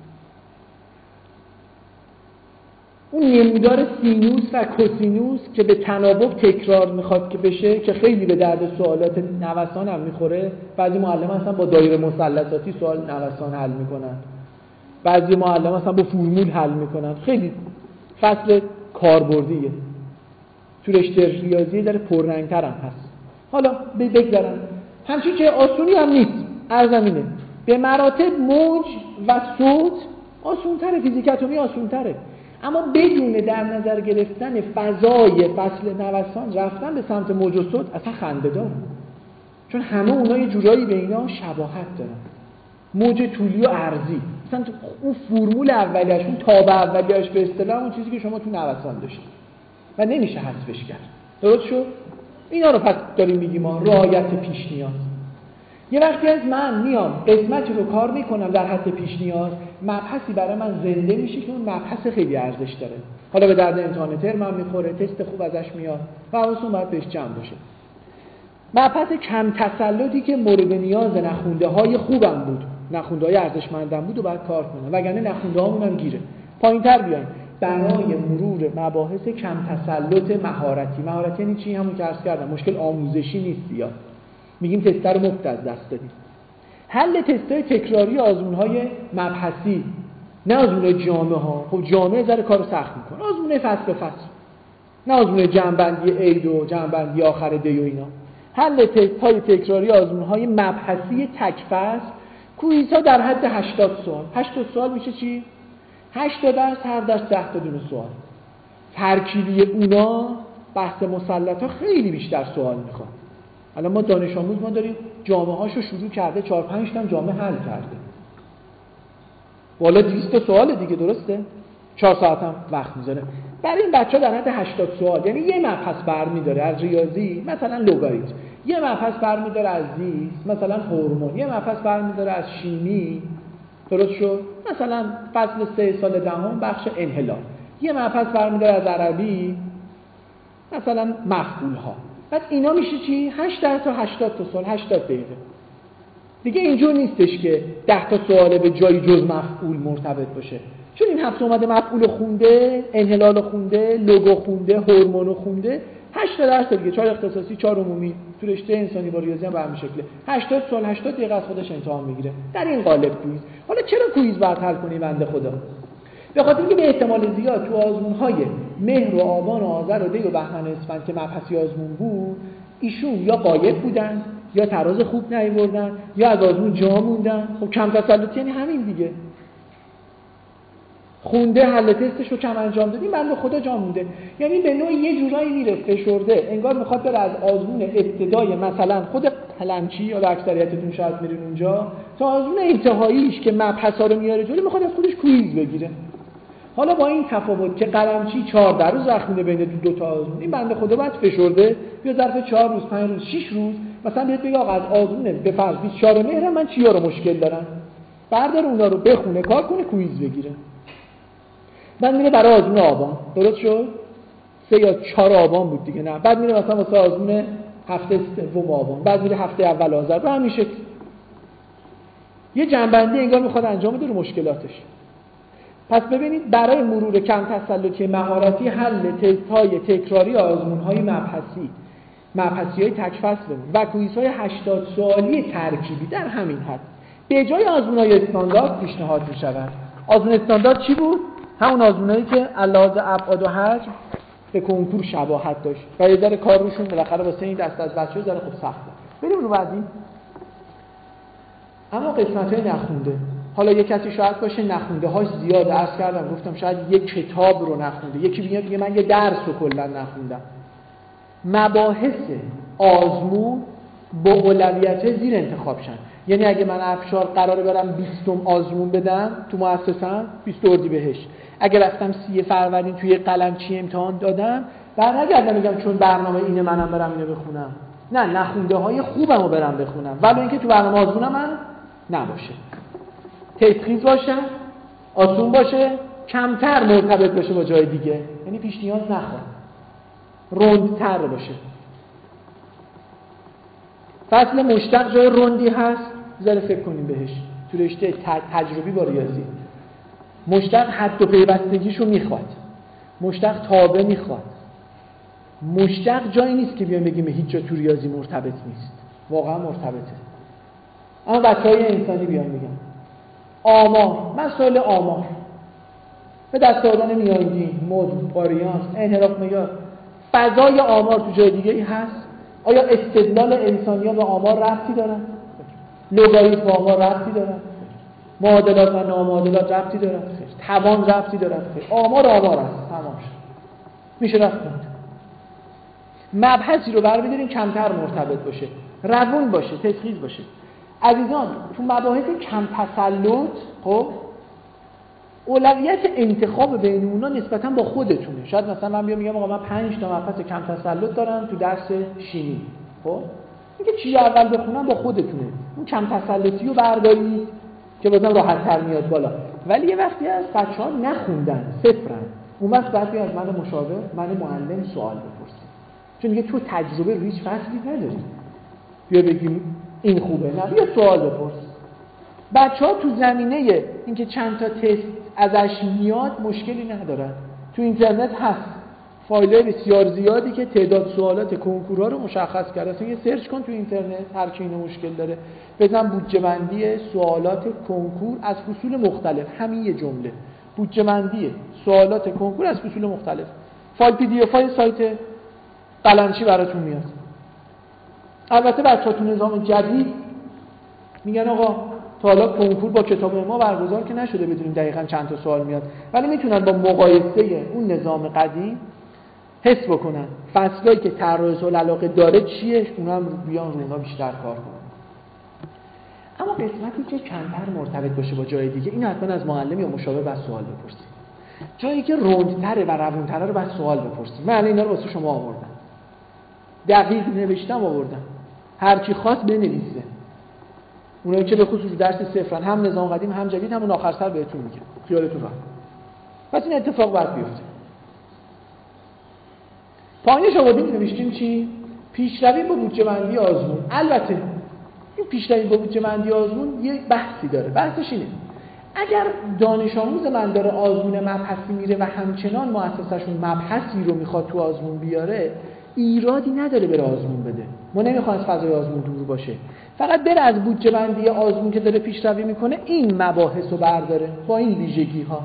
اون نمودار سینوس و کوسینوس که به تناوب تکرار میخواد که بشه، که خیلی به درد سوالات نوسان هم میخوره. بعضی معلم اصلا با دایره مثلثاتی سوال نوسان حل میکنن، بعضی معلم اصلا با فرمول حل میکنن. خیلی فصل کاربردیه، تو رشته ریاضی داره پررنگ‌تر هم هست. حالا بگذارم همچین که آسونی هم نیست. عرضم اینه به مراتب موج و صوت آسون‌تره، فیزیک اتمی آسون‌تره، اما بدون در نظر گرفتن فضای فصل نوسان رفتن به سمت موج و صوت اصلا خنده‌داره، چون همه اونها یه جورایی به اینا شباهت دارن. موج طولی و عرضی، مثلا اون فرمول اولیه‌اش، اون تاب اولیه‌اش به اصطلاح اون چیزی که شما تو نوسان داشتید و نمیشه حذفش کرد. درست شد؟ اینا رو پس داریم میگیم ما رعایت پیش نیاز. یه وقتی از من میام قسمتی رو کار میکنم در حد پیش نیاز، مبحثی برای من زنده میشه که اون مبحث خیلی ارزش داره، حالا به درد امتحان ترم هم میخوره، تست خوب ازش میاد و حواستون باید بهش جمع باشه. مبحث کم تسلطی که مورد نیاز نخونده های خوبم بود، نخونده های ارزشمندم بود و باید کار کنم، وگرنه نخونده هامون هم گیره. پایین تر بیایم برای مرور مباحث کم تسلط مهارتی. مهارتی یعنی چی؟ همون که عرض کردم، مشکل آموزشی نیست، یا میگیم تستر رو مفت از دست دادیم. حل تستای تکراری آزمون‌های مبحثی، نه آزمون جامعه ها. خب جامعه ذره کارو سخت میکنه، آزمون فصل به فصل، نه آزمون جمع‌بندی عید و جمع‌بندی آخر دی و اینا. حل تست‌های تکراری آزمون‌های مبحثی تک فصل، کویزها در حد 80 سوال. 80 سوال میشه چی؟ 8 درس، هر درس 10 تا دونه سوال. ترکیبی اونا بحث مسلط‌ها خیلی بیشتر سوال میخواد. الان ما دانش آموز ما داریم جامعه هاشو شروع کرده، 4-5 تا جامعه حل کرده، بالا 200 سوال دیگه، درسته؟ 4 ساعت هم وقت میذاره. برای این بچه‌ها در حد 80 سوال، یعنی یه مبحث برمی‌داره از ریاضی، مثلا لگاریتم، یه مبحث برمی‌داره از زیست، مثلا هورمون، یه مبحث برمی‌داره از شیمی، درست شد؟ مثلا فصل 3 سال دهم بخش انحلال، یه مبحث برمی‌داره از عربی، مثلا مفعول‌ها. بعد اینا میشه چی؟ 8 تا 80 تا سوال، 80 دقیقه. دیگه اینجور نیستش که 10 تا سوال به جای جز مفعول مرتبط باشه، چون این هفته اومده مفعول خونده، انحلال خونده، لوگو خونده، هورمون خونده. 8 درس دیگه، 4 اختصاصی، 4 عمومی، تو رشته انسانی با ریاضی هم به همین شکله. 80 سوال، 80 دقیقه از خودش امتحان میگیره در این قالب کویز. حالا چرا کویز باید حل کنی بنده خدا؟ به خاطر اینکه به احتمال زیاد تو آزمون‌های مهر و آبان و آذر و دی و بهمن و اسفند که مبحثی آزمون بود، ایشون یا غایب بودن، یا تراز خوب نیاوردن، یا از آزمون جا موندن. خب کم تسلطی یعنی همین دیگه. خونده، حل تستش رو کم انجام دادیم، بنده خدا جا مونده. یعنی به نوعی یه جورایی میره فشرده، انگار میخواد بره از آزمون ابتدای مثلا خود قلمچی یا اکثریتتون شاید میرین اونجا، تا آزمون انتهاییش که مبحثا رو میاره جلو، میخواد از خودش کویز بگیره. حالا با این تفاوت که قلمچی 14 روز وقت میده بین دو تا آزمون، این بنده خدا بعد فشرده بیا ظرف 4 روز، 5 روز، 6 روز مثلا بیاد بگه آقا از آزمون به فرض 24 مهر من چیا رو مشکل دارم، بردار اونا رو بخونه، کار کنه، کویز بگیره. بعد میره برای آزمون آبان، درست شد؟ 3 یا 4 آبان بود دیگه، نه بعد میره مثلا واسه آزمون هفته سوم آبان، بعد میره هفته اول آذر، و همین شکل یه جنبندی انگار میخواد انجام بده رو مشکلاتش. پس ببینید برای مرور کم تسلطی مهارتی حل تست‌های تکراری آزمون‌های مبحثی‌های تک فصل و کویزهای 80 سوالی ترکیبی در همین حد به جای آزمون‌های استاندارد پیشنهاد می‌شود. آزمون استاندارد چی بود؟ همون آزمونایی که علاوه ابعاد و حجم به کنکور شباهت داشت و یه ذره کار روشون بالاخره واسه این دست از بچه‌ها ذره خوب سخته. بریم رو بعدی. اما قسمت‌های نخونده، حالا یک کسی شاید باشه نخونده هاش زیاده، عرض کردم گفتم شاید یک کتاب رو نخونده، یکی میگه من یه درس رو کلا نخوندم. مباحث آزمون با اولویت زیر انتخاب شن. یعنی اگه من افشار قراره برم 20 آزمون بدم تو مؤسسه‌ام 20 اردیبهشت، اگه رفتم 30 فروردین توی قلمچی امتحان دادم، برنگردم میگم چون برنامه اینه منم برم اینو بخونم. نه، نخونده های خوبمو برم بخونم، ولی اینکه تو برنامه آزمونم من نباشه، تجهیز باشه، آسون باشه، کمتر مرتبط باشه با جای دیگه، یعنی پیش نیاز نخواد، رندتر باشه. فصل مشتق جای رندی هست، ذره فکر کنیم بهش تو رشته تجربی با ریاضی. مشتق حد و پیوستگیشو میخواد، مشتق تابع میخواد. مشتق جایی نیست که بیان بگیم هیچ جا تو ریاضی مرتبط نیست، واقعا مرتبطه. اما بچهای انسانی بیان میگن آمار، مسائل آمار، به دست آوردن میانگین، مد، واریانس، انحراف معیار، فضای آمار تو جای دیگه ای هست؟ آیا استدلال انسانی‌ها به آمار ربطی دارن؟ لگاریتم به آمار ربطی دارن؟ معادلات و نامعادلات ربطی دارن؟ توان ربطی دارن؟ آمار است، تمام شد. میشه رفت مبحثی رو برمی‌داریم کمتر مرتبط باشه، روون باشه، تجهیز باشه. عزیزان تو مباحث کم تسلط، خب اولویت انتخاب بین اونا نسبتاً با خودتونه. شاید مثلا من بیام میگم آقا من 5 تا مبحث کم تسلط دارم تو درس شیمی، خب اینکه چی اول بخونم با خودتونه. اون کم تسلطی رو بردارید که بازم راحت‌تر میاد بالا. ولی یه وقتی از بچه‌ها نخوندن، صفرن، اون وقت بعد از من مشاور، من معلم سوال بپرسید. چون دیگه تو تجربه روی هیچ فصلی نداری. بیا بگیم این خوبه، نه بیا سوال بپرس. بچه‌ها تو زمینه اینکه چند تا تست ازش میاد مشکلی ندارن. تو اینترنت هست فایل‌های بسیار زیادی که تعداد سوالات کنکورها رو مشخص کرده. اصلا یه سرچ کن تو اینترنت، هر کی اینو مشکل داره بزن بودجه بندی سوالات کنکور از فصول مختلف، همین یه جمله، بودجه بندی سوالات کنکور از فصول مختلف. فایل پی دی اف های سایت قلمچی براتون میاد. البته بچه‌ها تو نظام جدید میگن آقا تا حالا کنکور با کتاب ما برگزار که نشده بدونیم دقیقاً چند تا سوال میاد، ولی میتونن با مقایسه اون نظام قدیم حس بکنن فصلایی که طرح العلاقه داره چیه، اونا هم بیان رونا بیشتر کار کنن. اما قسمتی که کمتر مرتبط باشه با جای دیگه، این حتما از معلم یا مشاور بعد سوال بپرسید. جایی که رندتره و روونتره رو بعد سوال بپرسید. من اینا رو واسه شما آوردم، دقیق نوشتم آوردم، هر کی خواست بنویسه. اونایی که به خصوص درس صفرن، هم نظام قدیم هم جدید، همون آخر سر بهتون میگم، خیالتون راحت. پس این اتفاق باید بیفته. پایینش آوردیم نوشتیم چی؟ پیشروی با بودجه بندی آزمون. البته این پیشروی با بودجه بندی آزمون یه بحثی داره. بحثش اینه اگر دانش آموز من داره آزمون مبحثی میره و همچنان مؤسسه‌شون مبحثی رو میخواد تو آزمون بیاره، ایرادی نداره بره آزمون بده. ما نمیخوایم از فضای آزمون دور باشه، فقط بره از بودجه بندی آزمون که داره پیشروی میکنه این مباحث رو برداره با این ویژگی ها.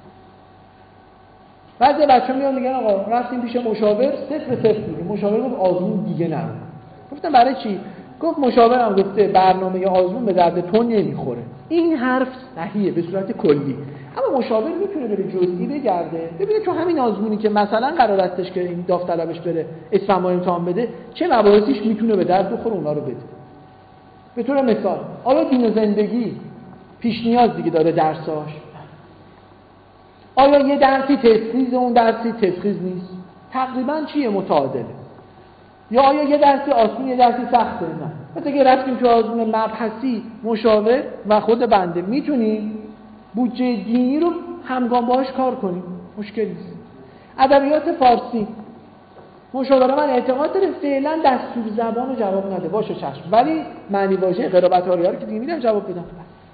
بعضی بچه‌ها میان میگن آقا رفتیم پیش مشاور، صفر میگه. مشاور گفت آزمون دیگه نرو. گفتم برای چی؟ گفت مشاورم گفته برنامه آزمون به درد تو نمیخوره. این حرف صحیحه به صورت کلی، اما مشاور میتونه بره جزئی بگرده ببینه تو همین آزمونی که مثلا قرار استش که این داوطلبش بره اسفند ماه امتحان بده چه مباحثیش میتونه به درد بخوره، اونا رو بده. به طور مثال آیا دین و زندگی پیش نیاز دیگه داره درساش؟ آیا یه درسی تسخیص اون درسی تسخیص نیست؟ تقریبا چیه متعادله؟ یا آیا یه درسی آسون یه درسی سخته؟ نه. مثلا که رفتیم تو آزمون مبحثی مشاور و خود بنده میتونیم بودجه دینی رو همگام باهاش کار کنیم. مشکلی نیست. ادبیات فارسی مشاوره من اعتقاد داره فعلا دستور زبان رو جواب نده، باشه چشم، ولی معنی واژه قرابت آریه رو که دیگه میدم جواب بدم.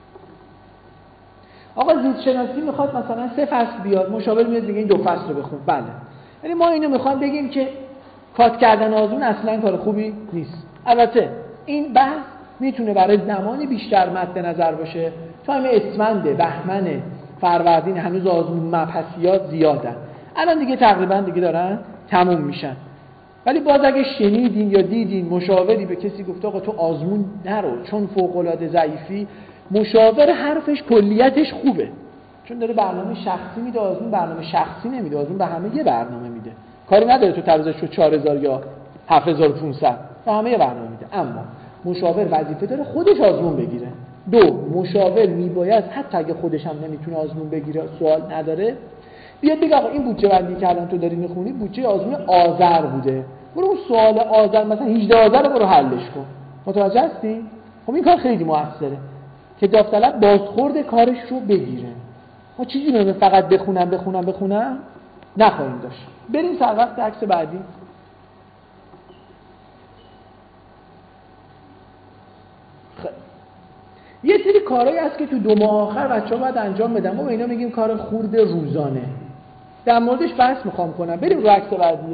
آقا زیست شناسی میخواد مثلا 3 فصل بیاد، مشاور میاد دیگه این 2 فصل رو بخون. بله، یعنی ما اینو میخوام بگیم که کات کردن آزمون اصلا کار خوبی نیست. البته این بحث میتونه برای زمانی بیشتر مد نظر باشه، تو همه اسفند، بهمن، فروردین هنوز آزمون مبحثیات زیادن، الان دیگه تقریبا دیگه دارن تموم میشن. ولی باز اگه شنیدین یا دیدین مشاوری به کسی گفته آقا تو آزمون نرو چون فوق‌العاده ضعیفی، مشاور حرفش کلیتش خوبه، چون داره برنامه شخصی میده. آزمون برنامه شخصی نمیده، آزمون به همه یه برنامه میده، کاری نداره تو تعرضش رو 4000 یا 7500، به همه یه برنامه میده. اما مشاور وظیفه داره خودش آزمون بگیره. 2 مشاور میباید حتی اگه خودش هم نمیتونه آزمون بگیره، سوال نداره، بیاد بگه آقا این بودجه بندی که الان تو داری میخونی بودجه آزمون آذر بوده، برو اون سوال آذر مثلا 18 آذر رو برو حلش کن. متوجه هستی؟ خب این کار خیلی موثره که داوطلب بازخورد کارش رو بگیره. ما چیزی نمیشه فقط بخونم نخواهیم داشت. بریم سر وقت عکس بعدی. یه سری کارهایی هست که تو 2 ماه آخر بچه‌ها باید انجام بدن. ما به اینا میگیم کار خرد روزانه. در موردش بحث میخوام کنم. بریم رو عکس بعدی.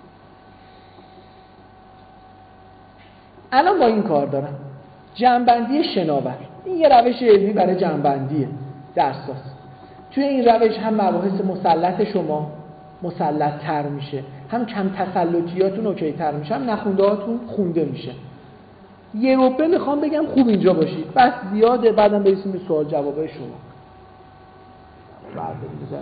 الان با این کار دارم. جمع‌بندی شناور. این یه روش علمی برای جمع‌بندی درس‌هاست. توی این روش هم مباحث مسلط شما مسلط‌تر میشه، هم کم تسلطیاتون اوکی‌تر میشه، هم نخونده‌هاتون خونده میشه. یه روبه میخوام بگم خوب اینجا باشید، بس زیاده، بعدم برسیم به سوال جوابای شما. بعد بذاره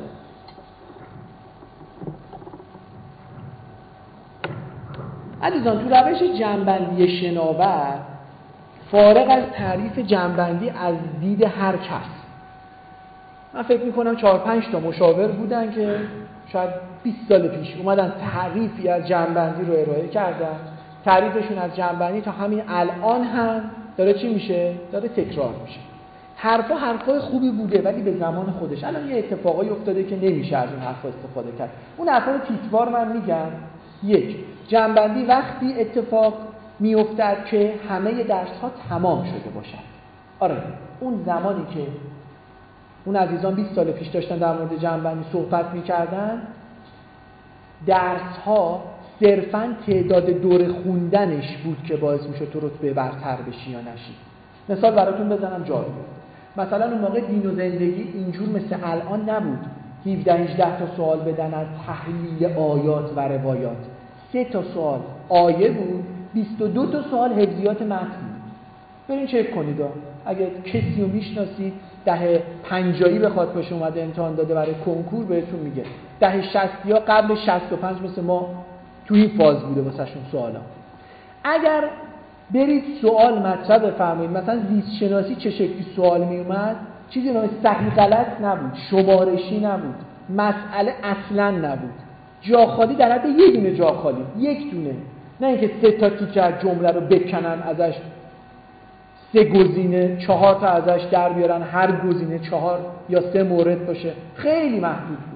عزیزان، تو روش جمع‌بندی شناور فارغ از تعریف جمع‌بندی از دید هر کس، من فکر میکنم 4-5 تا مشاور بودن که شاید 20 سال پیش اومدن تعریفی از جمع‌بندی رو ارائه کردن. تعریفشون از جمع‌بندی تا همین الان هم داره چی میشه؟ داره تکرار میشه. حرفای خوبی بوده ولی به زمان خودش. الان یه اتفاقایی افتاده که نمیشه از اون حرفا استفاده کرد. اون حرفا رو تیتوار من میگم. 1. جمع‌بندی وقتی اتفاق میافتد که همه درس‌ها تمام شده باشن. آره، اون زمانی که اون عزیزان 20 سال پیش داشتن در مورد جمع‌بندی صحبت می‌کردن، درس‌ها صرفاً تعداد دوره خوندنش بود که باعث می‌شد تو رتبه برتر بشی یا نشی. مثال براتون بزنم جالب. مثلا اون موقع دین و زندگی اینجور مثل الان نبود. 17-18 تا سوال بدن از تحلیل آیات و روایات. 3 تا سوال آیه بود، 22 تا سوال حفظیات متن. برین چک کنید اگه کسی رو میشناسید دهه 50 بخواد باشه اومده امتحان داده برای کنکور بهتون میگه دهه 60 یا قبل 65 مثل ما تو این فاز بوده واسهشون سوالا. اگر برید سوال مطرح بفرمایید، مثلا زیست شناسی چه شکلی سوال می اومد، چیزی نام صحیح غلط نبود، شمارشی نبود، مسئله اصلا نبود، جا خالی در حد یه دونه جا خالی، یک دونه، نه اینکه 3 تا تیکه از جمله رو بکنن ازش 3 گزینه 4 تا ازش در بیارن، هر گزینه 4 یا 3 مورد باشه، خیلی محدود بود.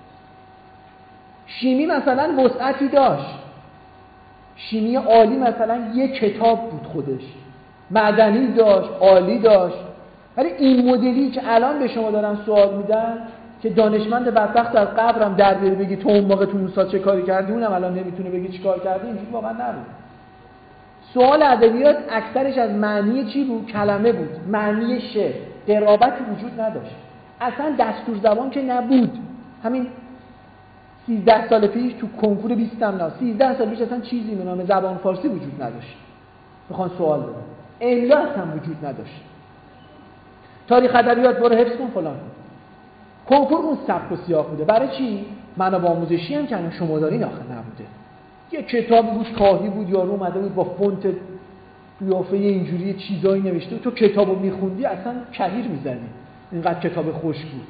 شیمی مثلا وسعتی داشت، شیمی عالی مثلا 1 کتاب بود خودش، معدنی داشت، عالی داشت. ولی این مدلی که الان به شما دارن سوال میدن که دانشمند بدبخت از قبرم در بیاره بگی تو اون موقع تو اون سال چه کاری کردی، اونم الان نمیتونه بگی چی کار کردی، اینجوری واقعا نبود. سوال ادبیات اکثرش از معنی چی بود؟ کلمه بود، معنی شعر، قرابتی وجود نداشت، اصلا دستور زبان که نبود. همین 13 سال پیش تو کنکور 20 هم نه 13 سال پیش اصلا چیزی به نام زبان فارسی وجود نداشت بخوان سوال بدن، املا هم وجود نداشت. تاریخ ادبیات برو حفظ کن فلان. کنکور اون سبک و سیاق بوده. برای چی؟ منابع آموزشی هم که شمارداری ناخه نبوده. یه کتاب بود کاهی بود، یارو اومده بود با فونت قیافه اینجوری چیزایی نوشته، تو کتابو میخوندی اصلا کهیر میزنی، اینقدر کتاب خوش بود.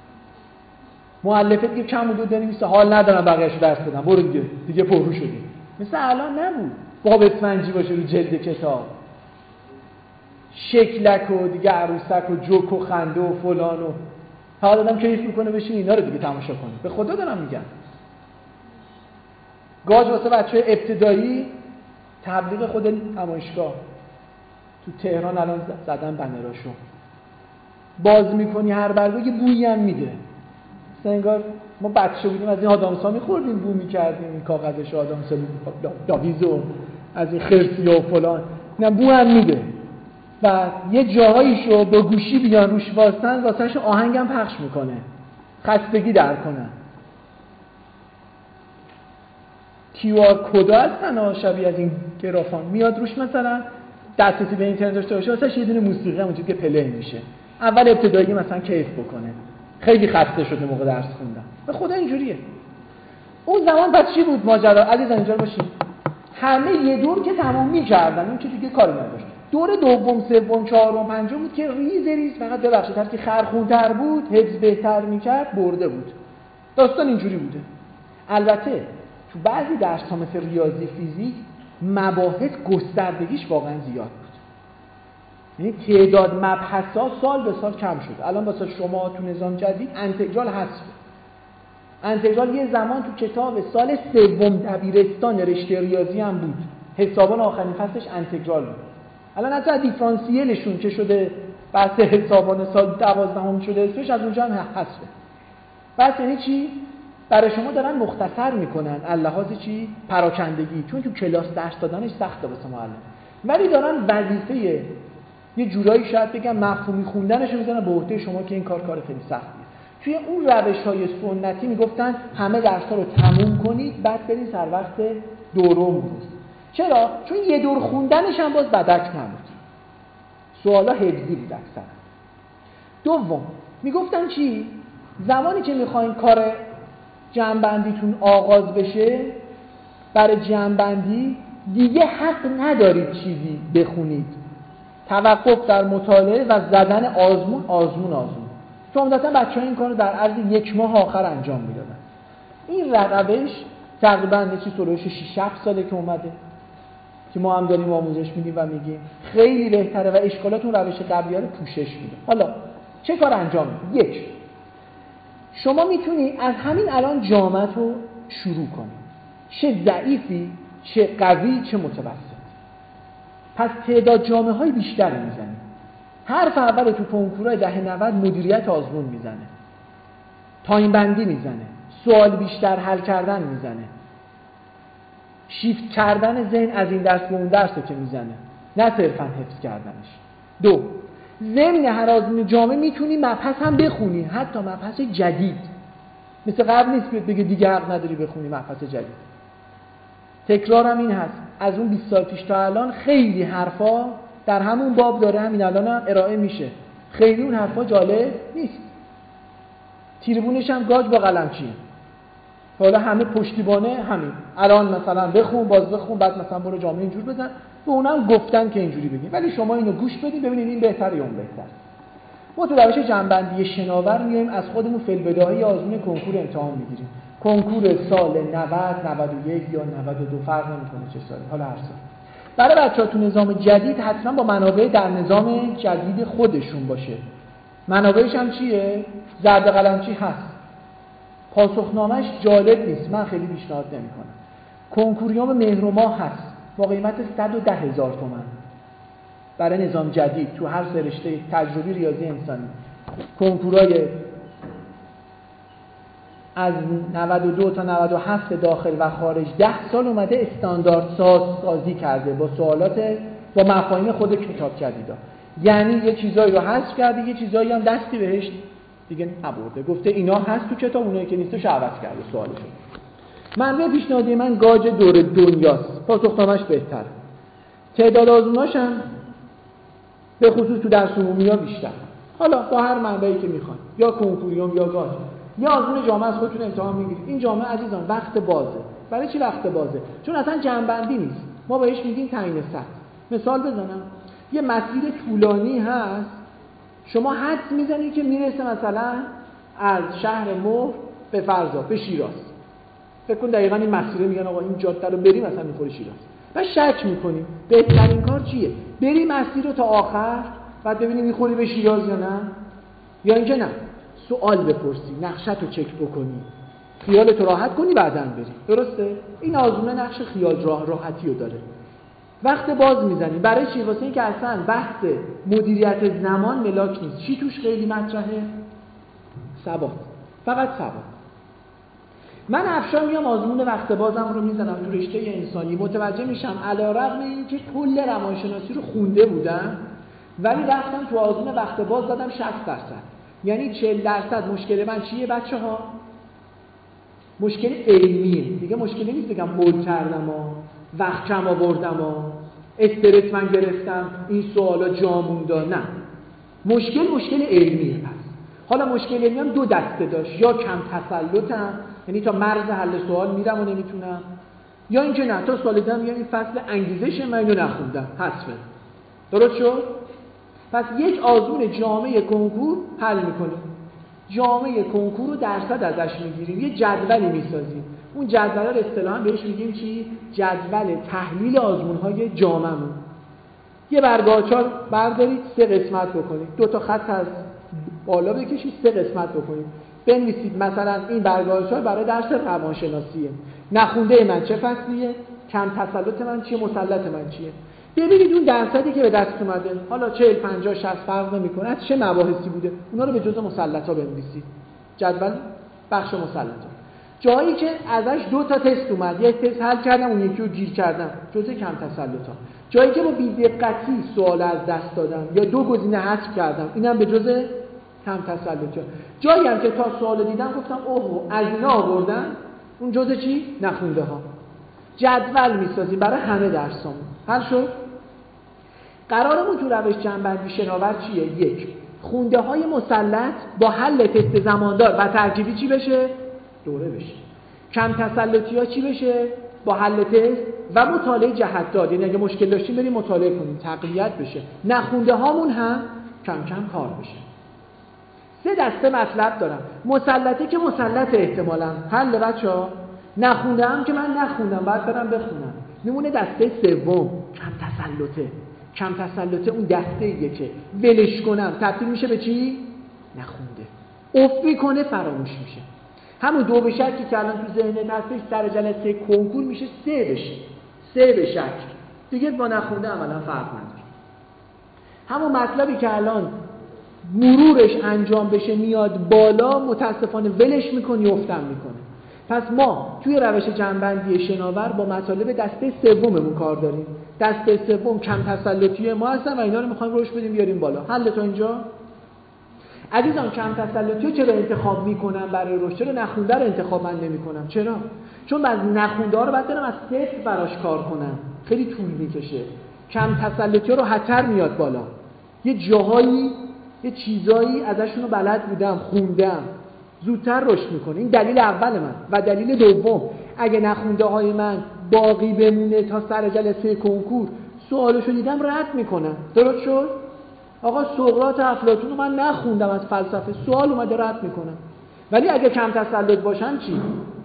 مؤلفه دیگه کم بود بنویسه، حال ندارم بقیه‌اشو درس بدم، برو دیگه پررو شدی. مثل الان نبود باب اسفنجی باشه رو جلد کتاب، شکلک و دیگه عروسک و جوک و خنده و فلان و فقط آدم کیف میکنه بشین اینا رو دیگه تماشا کنه. به خدا دارم میگم. گاج واسه بچه‌های ابتدایی تبلیغ خود نمایشگاه تو تهران الان زدن بنراشو. باز میکنی هر برگه بویی هم میده. مثلا انگار ما بچه بودیم از این آدامسا میخوردیم بو میکردیم، این کاغذش آدامسا داویزو از این خرسیا و فلان، نه بو هم میده. و یه جاهاییشو با گوشی بیان روش واسن واسهش آهنگم پخش میکنه خستگی در کنن. QR کد هستن شبیه از این گرافان میاد روش، مثلا دسترسی به اینترنت داشته باشه واسه یه دونه موسیقی همونجوری که پلی میشه. اول ابتدایی مثلا کیف بکنه، خیلی خسته شده موقع درس خوندن. به خدا اینجوریه. اون زمان پس چی بود ماجرا؟ عزیزان اینجا باشید. همه یه دور که تمام می‌کردن، اون که دیگه کاری نداشت. دور دوم، سوم، چهارم، پنجم بود که ریز فقط ببخشید هر کی خرخونتر بود، حفظ بهتر می‌کرد، برده بود. داستان اینجوری بوده. البته تو بعضی درس‌ها مثل ریاضی، فیزیک، مباحث گستردگیش واقعا زیاد بود. یعنی تعداد مبحث‌ها سال به سال کم شد. الان واسه شما تو نظام جدید انتگرال هست. انتگرال یه زمان تو کتاب سال سوم دبیرستان رشته ریاضی هم بود. حسابان آخرین فصلش انتگرال بود. الان حتی دیفرانسیلشون که شده بحث حسابان سال 12 شده اسمش از اونجا هم حذفه. بس یعنی چی؟ برای شما دارن مختصر میکنن اللحاظ چی؟ پراکندگی، چون تو کلاس درس دادنش سخته واسه معلم. ولی دارن وظیفه یه جورایی شاید بگم مفهومی خوندنش رو میذارن به عهده شما که این کار خیلی سختیه. توی اون روش‌های سنتی میگفتن همه درس‌ها رو تموم کنید بعد برید سر وقت دورم روز. چرا؟ چون یه دور خوندنش هم باز بدک نبود. سوالا حفظی بود اکثر. دوم میگفتن چی؟ زمانی که میخواین کار جمع‌بندیتون آغاز بشه، برای جمع‌بندی دیگه حق ندارید چیزی بخونید. توقف در مطالعه و زدن آزمون. چون عمدتاً بچه‌ها این کارو در عرض 1 ماه آخر انجام میدادن. این روش تقریباً یه چیز سلوش 6-7 ساله که اومده که ما هم داریم آموزش میدیم و میگیم خیلی بهتره و اشکالات اون روش قبلی‌ها رو پوشش میده. حالا چه کار انجام میدید؟ 1. شما میتونی از همین الان جامعت رو شروع کنی، چه ضعیفی، چه قوی، چه متوسط. پس تعداد جامعه‌های بیشتری میزنی. حرف اول تو کنکورای 10-90 مدیریت آزمون میزنه، تایم بندی میزنه، سوال بیشتر حل کردن میزنه، شیفت کردن ذهن از این درس به اون درسه که میزنه، نه صرفا حفظ کردنش. 2. ضمن هر آزمون جامعه میتونی مبحث هم بخونی، حتی مبحث جدید. مثل قبل نیست بگه دیگه حق نداری بخونی مبحث جدید. تکرارم این هست، از اون 20 سال پیش تا الان خیلی حرفا در همون باب داره، همین الان هم ارائه میشه. خیلی اون حرفا جالب نیست. تیربونش هم گاج با قلمچیه. حالا همه پشتیبانه همین. الان مثلا بخون، باز بخون، بعد مثلا برو جامعه اینجور بزن. به اونم گفتن که اینجوری بگیم. ولی شما اینو گوش بدید ببینید این بهتره یا اون بهتر. ما تو روش جنبندی شناور میایم از خودمون فی‌البداهه آزمون کنکور امتحان میگیریم. کنکور سال 90، 91 یا 92 فرق نمیکنه چه سالی. حالا هر سال. برای بچه‌ها تو نظام جدید حتما با منابع در نظام جدید خودشون باشه. منابعش هم چیه؟ زرد قلمچی هست. پاسخنامه‌اش جالب نیست، من خیلی پیشنهاد نمی‌کنم. کنکوریوم مهر و ماه هست با قیمت 110,000 تومان برای نظام جدید تو هر سه رشته تجربی ریاضی انسانی. کنکورای از 92 تا 97 داخل و خارج 10 سال اومده استاندارد سازی کرده با سوالات با مفاهیم خود کتاب جدیدا. یعنی یه چیزایی رو حذف کرده، یه چیزایی هم دستی بهش دیگه نبرده. گفته اینا هست تو کتاب، اونایی که نیستش عوض کرده سوالشو. منبع پیشنهادی من گاج دور دنیاست. پاسخنامه‌اش بهتره. تعداد آزموناش هم به خصوص تو درس عمومی‌ها بیشتر. حالا با هر منبعی که میخوان، یا کنکوریوم یا گاج. یا آزمون جامعه از خودتون امتحان میگیرید. این جامعه عزیزان وقت بازه. برای چی وقت بازه؟ چون اصلا جمع‌بندی نیست. ما بهش میگیم تعیین سطح. مثال بزنم. یه مسیر طولانی هست. شما حدس میزنید که میرسه مثلا از شهر مهر به فرزا به شیراز. فکر کن دقیقاً این مسیره میگن آقا این جاده رو بریم مثلا میخوره شیراز. و شک میکنیم بهترین کار چیه؟ بریم مسیر رو تا آخر بعد ببینیم میخوری به شیراز یا نه؟ یا اینکه نه سوال بپرسی، نقشه‌تو چک بکنی، خیالتو راحت کنی، بعداً بری. درسته؟ این آزمون نقش خیال راحتی رو داره. وقت باز میزنی برای چی؟ واسه اینکه اصلا بحث مدیریت زمان ملاک نیست. چی توش خیلی مطرحه؟ ثبات. فقط ثبات. من افشار میام آزمون وقت بازم رو میزنم تو رشته انسانی، متوجه میشم علیرغم اینکه کل روانشناسی رو خونده بودم ولی رفتم تو آزمون وقت باز دادم 60%. یعنی 40% مشکل من چیه بچه‌ها؟ مشکل علمیه. دیگه مشکلی نیست بگم مول کردم وقت کم آوردم استرس من گرفتم این سوالا جا مونده. نه، مشکل علمیه. پس حالا مشکل علمی هم دو دسته داشت، یا کم تسلطم، یعنی تا مرز حل سوال میرم و نمیتونم، یا اینکه نه تا سوال دیدم میگم این فصل انگیزش من اینو نخوندم حذفه. درست شد؟ پس یک آزمون جامعه کنکور حل میکنیم. جامعه کنکور رو درصد ازش میگیریم، یه جدولی میسازیم. اون جدول رو اصطلاحاً بهش میگیم چی؟ جدول تحلیل آزمون‌های جامعه‌مون. یه برگاچار بردارید 3 قسمت بکنید، 2 تا خط از بالا بکشید 3 قسمت بکنید. بنویسید مثلا این برگاچار برای درس روانشناسیه. نخونده من چه فصلیه؟ کم تسلط من چیه؟ مسلط من چیه؟ ببینید اون درصدی که به دست اومده، حالا 40 50 60 فرق نمی‌کنه، از چه مباحثی بوده، اونا رو به جزء مسلط‌ها بنویسید. جدول بخش مسلط‌ها. جایی که ازش 2 تا تست اومد، یک تست حل کردم اون یکی رو گیر کردم، جزء کم تسلط‌ها. جایی که با بی‌دقتی سوال از دست دادم یا 2 گزینه حذف کردم، اینم به جزء کم تسلط‌ها. جایی هم که تا سوال دیدم گفتم اوه از اینا آوردن، اون جزء چی؟ نخونده ها. جدول میسازیم برای همه درسامون. حل شد؟ قرارمون تو روش جنبندی شناور چیه؟ 1. خونده های مسلط با حل تست زماندار و ترکیبی چی بشه؟ دوره بشه. کم تسلطی ها چی بشه؟ با حل تست و مطالعه جهت‌دار، یعنی اگه مشکل داشتیم بریم مطالعه کنیم، تقویت بشه. نخونده هامون هم کم کم کار بشه. 3 دسته مطلب دارم. مسلطی که مسلط احتمالاً حل بچه‌ها، نخونده هم که من نخوندم باید برم بخونم. میمونه دسته سوم، کم تسلطه. کم تسلطه اون دسته ایه که ولش کنم تبدیل میشه به چی؟ نخونده. افت میکنه، فراموش میشه. همون 2 به شکی که الان تو ذهنت هستش سر جلسه کنکور میشه 3 بشه. 3 به شک. دیگه با نخونده عملا فرق نداره. همون مطلبی که الان مرورش انجام بشه میاد بالا، متاسفانه ولش میکنی افتم میکنه. پس ما توی روش جنبندی شناور با مطالب دسته سوممون کار داریم. دسته سوم کم تسلطی ما هستن و اینا رو میخوایم روش بدیم بیاریم بالا. حل تا اینجا؟ عزیزان کم تسلطی رو چرا انتخاب میکنم برای روش؟ چرا نخونده رو انتخاب من نمیکنم؟ چرا؟ چون بعضی نخونده ها رو باید برم از صفر براش کار کنم، خیلی طول میکشه. کم تسلطی رو حتر میاد بالا. یه جاهایی یه چیزایی ازشون رو بلد بودم، خوندم، زودتر رشد میکنه. این دلیل اول من. و دلیل دوم، اگه نخونده های من باقی بمونه تا سر جلسه کنکور، سوالشو دیدم رد میکنم. درست شد؟ آقا سقراط افلاطون رو من نخوندم از فلسفه، سوال اومده رد میکنم. ولی اگه کم تسلط باشم چی؟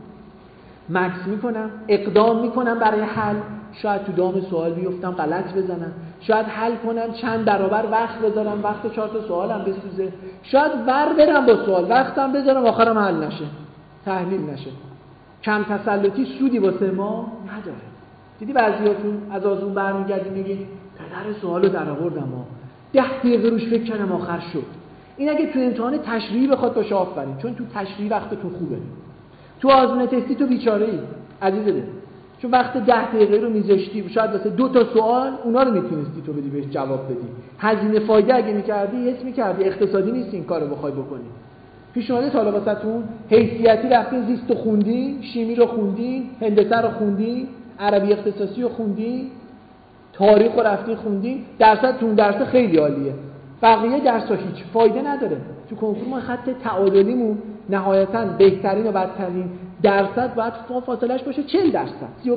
مکث میکنم، اقدام میکنم برای حل. شاید تو دام سوال بیفتم، غلط بزنم، شاید حل کنم چند برابر وقت بذارم، وقت 4 تا سوالم بسوزه، شاید ور برم با سوال، وقتم بذارم آخرم حل نشه، تحلیل نشه. کم تسلطی سودی واسه ما نداره. دیدی بعضیاتون از آزمون برمیگردین میگین پدر سوالو در آوردم 10 دقیقه روش فکر کردم آخر شد. این اگه تو امتحان تشریحی بخواد باشه آفرین، چون تو تشریحی وقتتون خوبه. تو آزمون تستی تو بیچاره‌ای عزیز دل، چون وقت 10 دقیقه رو میذاشتی شاید واسه 2 تا سوال اونا رو میتونستی تو بدی بهش جواب بدی. هزینه فایده اگه میکردی حس میکردی اقتصادی نیست این کارو بخوای بکنی. پیش اومده تا حالا واسهتون حیثیتی رفتین زیست رو خوندین، شیمی رو خوندین، هندسه رو خوندین، عربی اختصاصی رو خوندین، تاریخ رو رفتین خوندین، درصدتون درس خیلی عالیه. بقیه درس‌ها هیچ فایده نداره. تو کنکور ما خط تعادلیمون نهایتاً بهترین و بدترین درصد باید فاصله‌اش باشه 40%، 35%.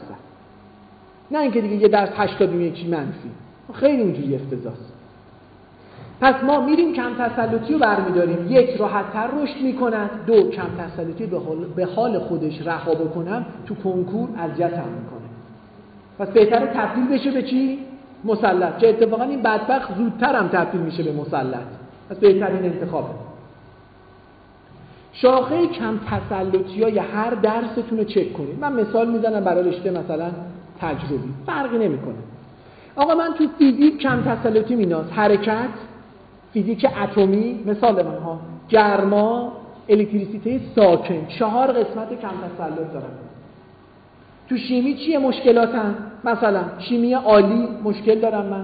نه اینکه دیگه یه درس 80 یکی منفی. خیلی اونجوری افتضاحه. پس ما میریم کم تسلطی رو برمی‌داریم، 1 راحت‌تر رشد می‌کند، 2 کم تسلطی به حال خودش رها بکنم تو کنکور اذیتم می‌کنه. پس بهتره تبدیل بشه به چی؟ مسلط. که اتفاقا این بدبخت زودتر هم تبدیل میشه به مسلط. پس بهترین انتخابه. شاخه کم تسلطیای هر درستون رو چک کنید. من مثال میزنم برای رشته مثلا تجربی، فرقی نمیکنه. آقا من تو فیزیک کم تسلطی میناس حرکت، فیزیک اتمی مثال من ها، گرما، الکتریسیته ساکن، 4 قسمت کم تسلط دارم. تو شیمی چیه مشکلاتم؟ مثلا شیمی عالی مشکل دارم من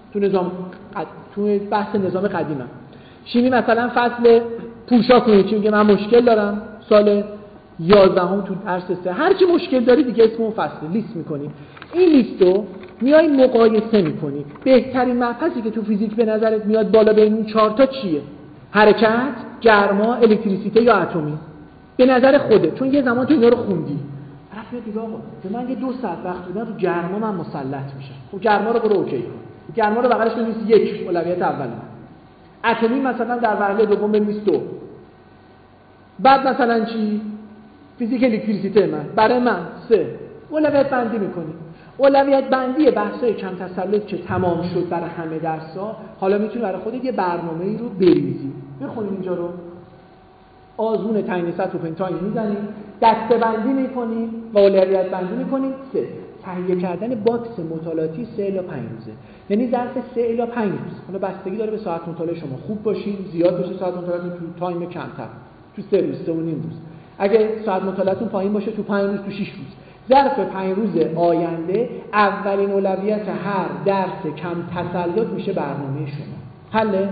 تو بحث نظام قدیمم. شیمی مثلا فصل پوشا کنید چی میگه من مشکل دارم، سال 11 تو درس 3 هر چی مشکل داری دیگه اسم اون فصل لیست می‌کنی. این لیستو میای مقایسه می‌کنی. بهترین مبحثی که تو فیزیک به نظرت میاد بالا بین این 4 تا چیه؟ حرکت، گرما، الکتریسیته یا اتمی؟ به نظر خودت، چون یه زمان تو اینا رو خوندی. طرف میاد دیگه آقا به من یه 2 ساعت وقت بدن رو گرما من مسلط میشم. خب گرما رو برو اوکی کن. گرما رو بغلش بنویس 1 اولویت اول من. اتمی مثلا در وهله دوم بنویس 2. بعد مثلا چی؟ فیزیک الکتریسیته من برای من 3. اولویت بندی میکنی. اولویت بندی بحثای کم تسلط که تمام شد برای همه درس‌ها، حالا میتونی برای خودت یه برنامه‌ای رو بریزی. بخونید اینجا رو. آزمون تعیین سطح و پنتاین میزنید، دسته‌بندی میکنید و اولویت بندی میکنید 3. تهیه کردن باکس مطالعاتی 3 الی 5 روزه. یعنی ظرف 3 الی 5 روز. حالا بستگی داره به ساعت مطالعه شما. خوب باشین، زیاد باشه ساعت مطالعه‌تون، تو تایم کمتر. تو 3 روز، 3 و نیم روز. اگه ساعت مطالعه‌تون پایین باشه تو 5 روز، تو 6 روز. ظرف 5 روز آینده اولین اولویت هر درس کم تسلط میشه برنامه شما. حله؟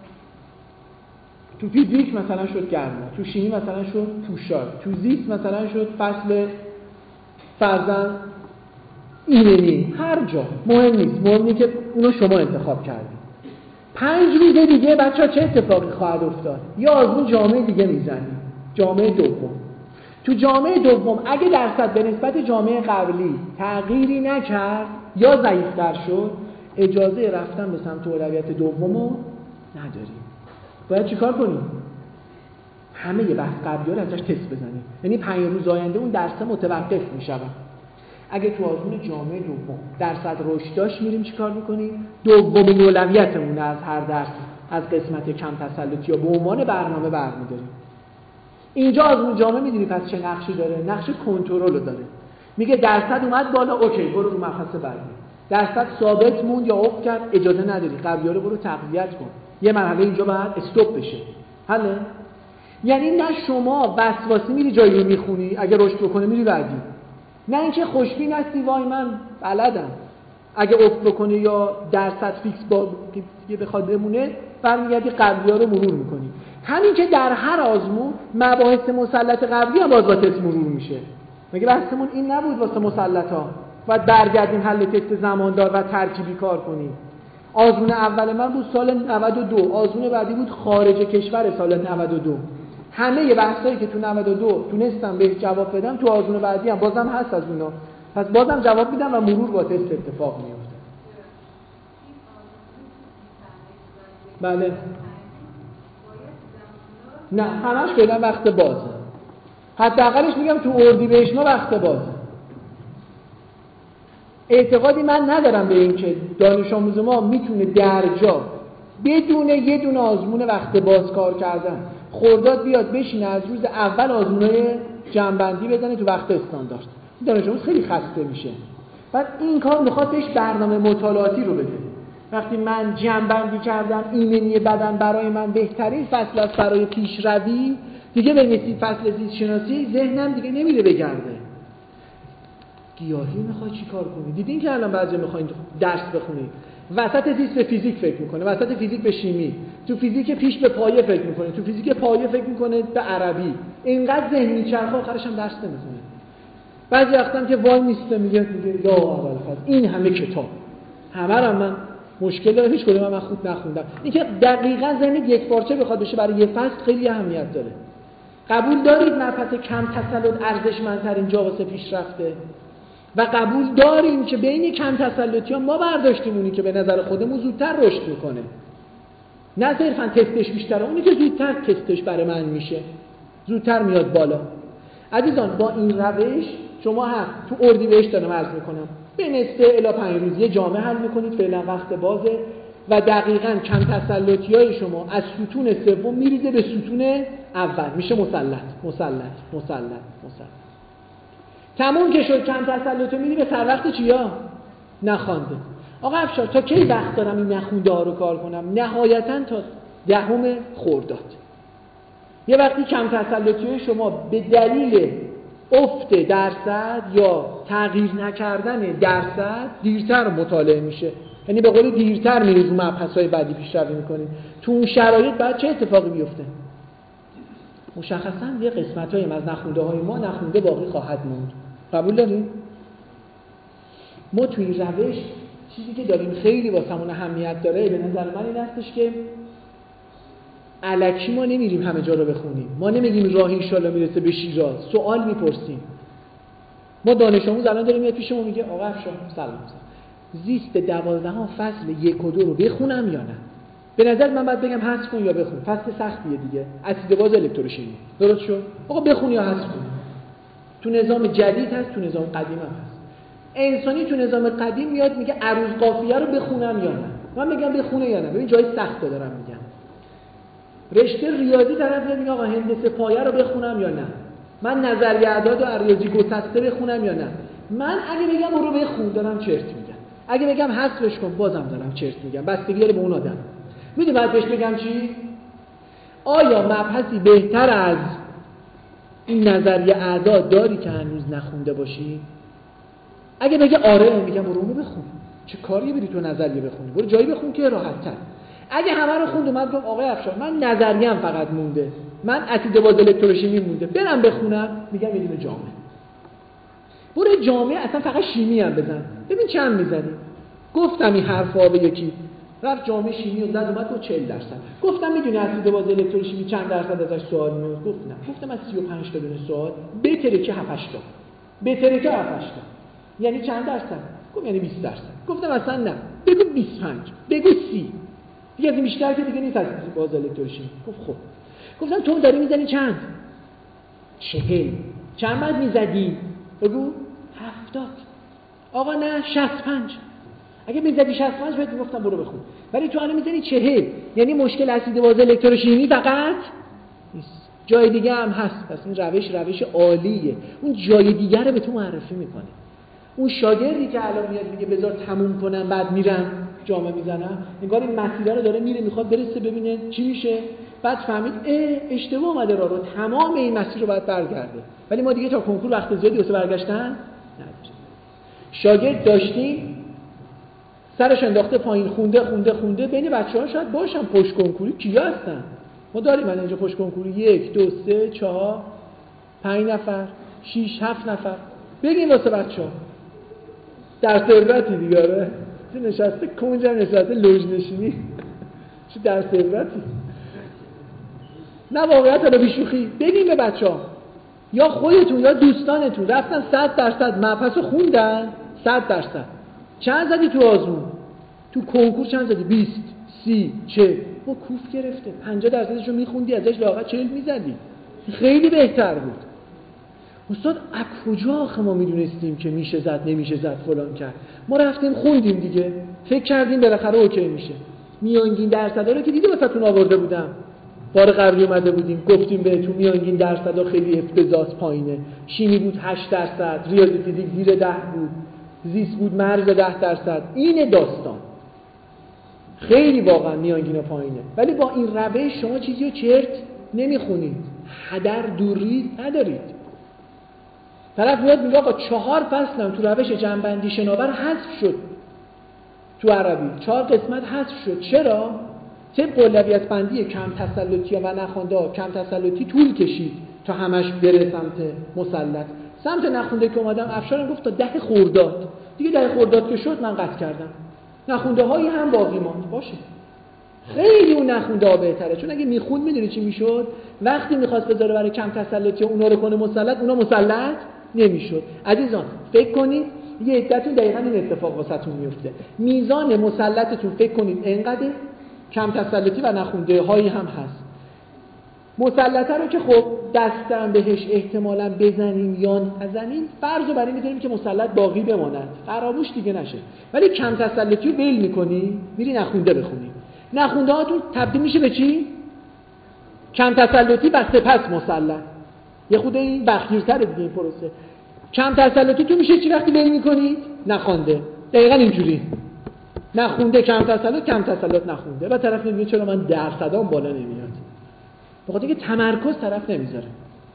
تو فیزیک مثلا شد گرما، تو شیمی مثلا شد پوشاک، تو زیست مثلا شد فصل فرزن ایمنی. هر جا مهم نیست، مهم اینه که اونو شما انتخاب کردید. 5 روز دیگه بچه‌ها چه اتفاقی خواهد افتاد؟ یا آزمون جامعه دیگه میزنید، جامعه دوم. تو جامعه دوم اگه درصد به نسبت جامعه قبلی تغییری نکرد یا ضعیف‌تر شد، اجازه رفتن به سمت اولویت دومو نداریم. باید چیکار کنیم؟ همه بحث قبلی رو ازش تست بزنیم. یعنی 5 روز آینده اون درس متوقف میشه. اگه تو آزمون جامعه دوم درصد رشد داشت میریم چیکار میکنیم؟ دومین اولویتمون از هر درس از قسمت کم تسلطی یا به عنوان برنامه برمی‌داریم. اینجا آزمون جامعه میدونی پس چه نقشی داره؟ نقش کنترل رو داره. میگه درصد اومد بالا، اوکی برو رو مبحث بعدی. درصد ثابت موند یا افت کرد، اجازه نداری، قبلی‌ها رو برو تقویت کن. یه مرحله اینجا باید استاپ بشه. حله؟ یعنی نه شما وسواسی میری جایی رو میخونی، اگه رشد بکنه میری بعدی. نه اینکه خوشبین هستی وای من بلدم، اگه افت بکنه یا درصد فیکس با دیگه بخواد بمونه برمیگردی قبلی‌ها رو مرور میکنی. همین که در هر آزمون مباحث مسلط قبلی هم باز با تست مرور میشه. مگه بحثمون این نبود واسه مسلط‌ها باید برگردیم حل تست زماندار و ترکیبی کار کنیم؟ آزمون اول من بود سال 92، آزمون بعدی بود خارج کشور سال 92. همه بحثایی که تو 92 تونستم به جواب بدم تو آزمون بعدی هم بازم هست از اونا، پس بازم جواب میدم و مرور با تست اتفاق میفته. بله نه همش فعلا وقت بازه، حداقلش میگم تو اردیبهشت ما وقت بازه. اعتقادی من ندارم به این که دانش آموز ما میتونه درجا بدون یه دونه آزمون وقت باز کار کردن خرداد بیاد بشینه از روز اول آزمونای جمع‌بندی بزنه تو وقت استاندارد. دانش آموز خیلی خسته میشه. بعد این کار میخواد بهش برنامه مطالعاتی رو بده. وقتی من جمع‌بندی کردم ایمنی بدن برای من بهترین فصل است برای پیشروی، دیگه بنویسید فصل زیست شناسی، ذهنم دیگه نمیره بگرده. گیاهی میخواد چیکار کنی؟ دیدین که الان بعضی میخواین درس بخونید، وسط زیست به فیزیک فکر میکنه، وسط فیزیک به شیمی، تو فیزیک پیش به پایه فکر میکنه، تو فیزیک پایه فکر میکنه به عربی. اینقدر ذهن میچرخه آخرش هم درس نمیخونه. بعضی وقتا که وای میسته میگه یا اول فصل این همه کتاب، همه رو من مشکل داره، هیچ کدوم من خوب نخوندم. اینکه دقیقاً ذهن یک پارچه بخواد بشه برای یه فصل خیلی اهمیت داره. قبول دارید مبحث کم تسلط ارزشمندترین جا واسه پیشرفته؟ و قبول داریم که بین کم تسلطی‌ها ما برداشتیم اونی که به نظر خودمون زودتر رشد میکنه، نه صرفاً تستش بیشتره، اونی که زودتر تستش برای من میشه زودتر میاد بالا. عزیزان با این روش شما هم تو اردیبهشت دارم عرض میکنم بین 3 الی 5 روز یه جامعه حل میکنید، فعلا وقت بازه. و دقیقاً کم تسلطی‌های شما از ستون سوم میریزه به ستون اول، میشه مسلط. تموم که شد کم تسلط میری به سر وقت چیا؟ نخوانده. آقا افشار تا کی وقت دارم این نخونده ها رو کار کنم؟ نهایتاً تا 10 خرداد. یه وقتی کم تسلطی شما به دلیل افت درصد یا تغییر نکردن درصد دیرتر مطالعه میشه، یعنی به قول دیرتر میرید رو مبحث‌های بعدی پیشروی میکنید. تو اون شرایط بعد چه اتفاقی بیفته؟ مشخصاً یه قسمت‌هایی از نخونده‌های ما نخونده باقی خواهد موند. قبول داریم؟ ما توی روش چیزی که داریم خیلی واسمون اهمیت داره به نظر من این هستش که الکی ما نمیریم همه جا رو بخونیم. ما نمیگیم راهی انشالله میرسه به شیراز، سوال میپرسیم. ما دانش آموز الان داریم میاد پیش ما میگه آقا افشار سلام زیست 12 فصل 1 و 2 رو بخونم یا نه؟ به نظر من باید بگم حذف کن یا بخون. فصل سختیه دیگه، اسید باز الکتروشیمی. درست شد؟ آقا بخون یا حذف کن. تو نظام جدید هست، تو نظام قدیم هم هست. انسانی تو نظام قدیم میاد میگه عروض قافیه رو بخونم یا نه؟ من میگم بخونه یا نه. ببین جای سخت دارم میگم. رشته ریاضی طرف میگه آقا هندسه پایه رو بخونم یا نه؟ من نظریه اعداد و ریاضی گسسته بخونم یا نه؟ من اگه بگم برو بخون دارم چرت میگم. اگه بگم حذفش کن بازم دارم چرت میگم. بستگی داره به اون آدم. میدونی بعد بهش بگم چی؟ آیا مبحثی بهتر از این نظریه اعداد داری که هنوز نخونده باشی؟ اگه بگه آره میگم برو اونو بخون. چه کاری بری تو نظریه بخونی؟ برو جایی بخون که راحت تر. اگه همه رو خوند اومد گفت آقای افشار من نظریه‌ام فقط مونده، من اسید باز الکتروشیمی مونده، برم بخونم، میگم یه دونه جامعه. برو جامعه اصلا فقط شیمی هم بزن. ببین چند میزنی. گفتم این حرفا به یکی. رفت جامعه شیمی رو زد اومد گفت 40%. گفتم میدونی اسید باز الکتروشیمی چند درصد ازش سوال میاد؟ گفت نه. گفتم از 35 تا دونه سوال بهتره که 7-8 تا. بهتره که 7-8 تا. یعنی چند درصد؟ گفت یعنی 20%. گفتم اصلا نه. بگو 25. بگو 30. دیگه از این بیشتر که دیگه نیست از باز الکتروشیمی. گفت خب. گفتم تو داری میزنی چند؟ 40. چند بعد میزدی؟ بگو 70. آقا نه 65. اگه میزدی 65 بهت میگفتم برو بخون. ولی تو الان میزنی 40. یعنی مشکل اسید باز الکتروشیمی فقط نیست. جای دیگه هم هست. پس این روش عالیه. اون جای دیگه رو به تو معرفی میکنه. اون شاگردی که الان میاد میگه بذار تموم کنم بعد میرم جامعه میزنم، انگار این مسیر رو داره میره میخواد برسه ببینه چی میشه، بعد فهمید اشتباه اومده رو تمام این مسیر رو باید برگرده. ولی ما دیگه تا کنکور وقت زیادی واسه برگشتن نداریم. شاگرد داشتیم سرش انداخته پایین، خونده بین بچه‌ها شاید باشن پشت کنکوری کیا هستن. ما داریم من اینجا پشت کنکوری 1 2 3 4 5 نفر 6 7 نفر بگیم واسه بچه‌ها در ثروتی دیگه نشسته کنجا نشسته لوژ نشینی چه در ثروتی. نه واقعیت رو بیشوخی بگیم به بچه‌ها یا خودتون یا دوستانتون رفتن 100% مبحث رو خوندن 100%. چند زدی تو آزمون؟ تو کنکور چند زدی؟ 20 30 40. با کوف گرفته 50% رو میخوندی ازش لااقل 40 میزدی. خیلی بهتر بود. استاد از کجا آخه ما میدونستیم که میشه زد نمیشه زد فلان کرد؟ ما رفتیم خوندیم دیگه، فکر کردیم بالاخره اوکی میشه. میانگین درصدا رو که دیگه واسهتون آورده بودم، بار قبلی اومده بودیم گفتیم بهتون میانگین درصدا خیلی افتضاح پایینه. شیمی بود 8%، ریاضی فیزیک زیر 10 بود، زیست بود مرز 10%. این داستان خیلی واقعا میانگین پایینه. ولی با این روش شما چیزی رو چرت نمیخونید، هدر دوری ندارید. طرف میاد میگه آقا 4 فصلم تو روش جنبندی شناور حذف شد، تو عربی 4 قسمت حذف شد. چرا؟ طبق اولویت بندی کم تسلطی و نخونده ها کم تسلطی طول کشید تا همش بره سمت مسلط. سمت نخونده که اومدم افشارم گفت تا 10 خرداد دیگه 10 خرداد که شد من قطع کردم. نخونده هایی هم باقی ماند. باشه خیلی اون نخونده ها بهتره، چون اگه میخوند میدونی چی میشد؟ وقتی میخواست بذاره برای کم تسلطی اونا رو کنه مسلط، اونا مسلط نمیشد. عزیزان فکر کنید یه عدتون دقیقاً این اتفاق واسهتون میفته. میزان مسلطتون فکر کنید اینقدر، کم تسلطی و نخونده هایی هم هست. مسلطه رو که خب دستم بهش احتمالاً بزنیم یا نزنیم، فرض رو برای می‌ذاریم که مسلط باقی بماند، فراموش دیگه نشه. ولی کم تسلطی رو ول می‌کنی، میری نخونده بخونی. نخونده هاتون تبدیل میشه به چی؟ کم تسلطی و سپس مسلط. یه خود این بخیرتره دیگه این پروسه. کم تسلطی تو میشه چی وقتی ول می‌کنی؟ نخونده. دقیقاً اینجوری. نخونده کم تسلط، کم تسلط نخونده. و طرف میگه چرا من درصدام بالا نمیاد؟ بخاطر اینکه تمرکز طرف نمیذاره.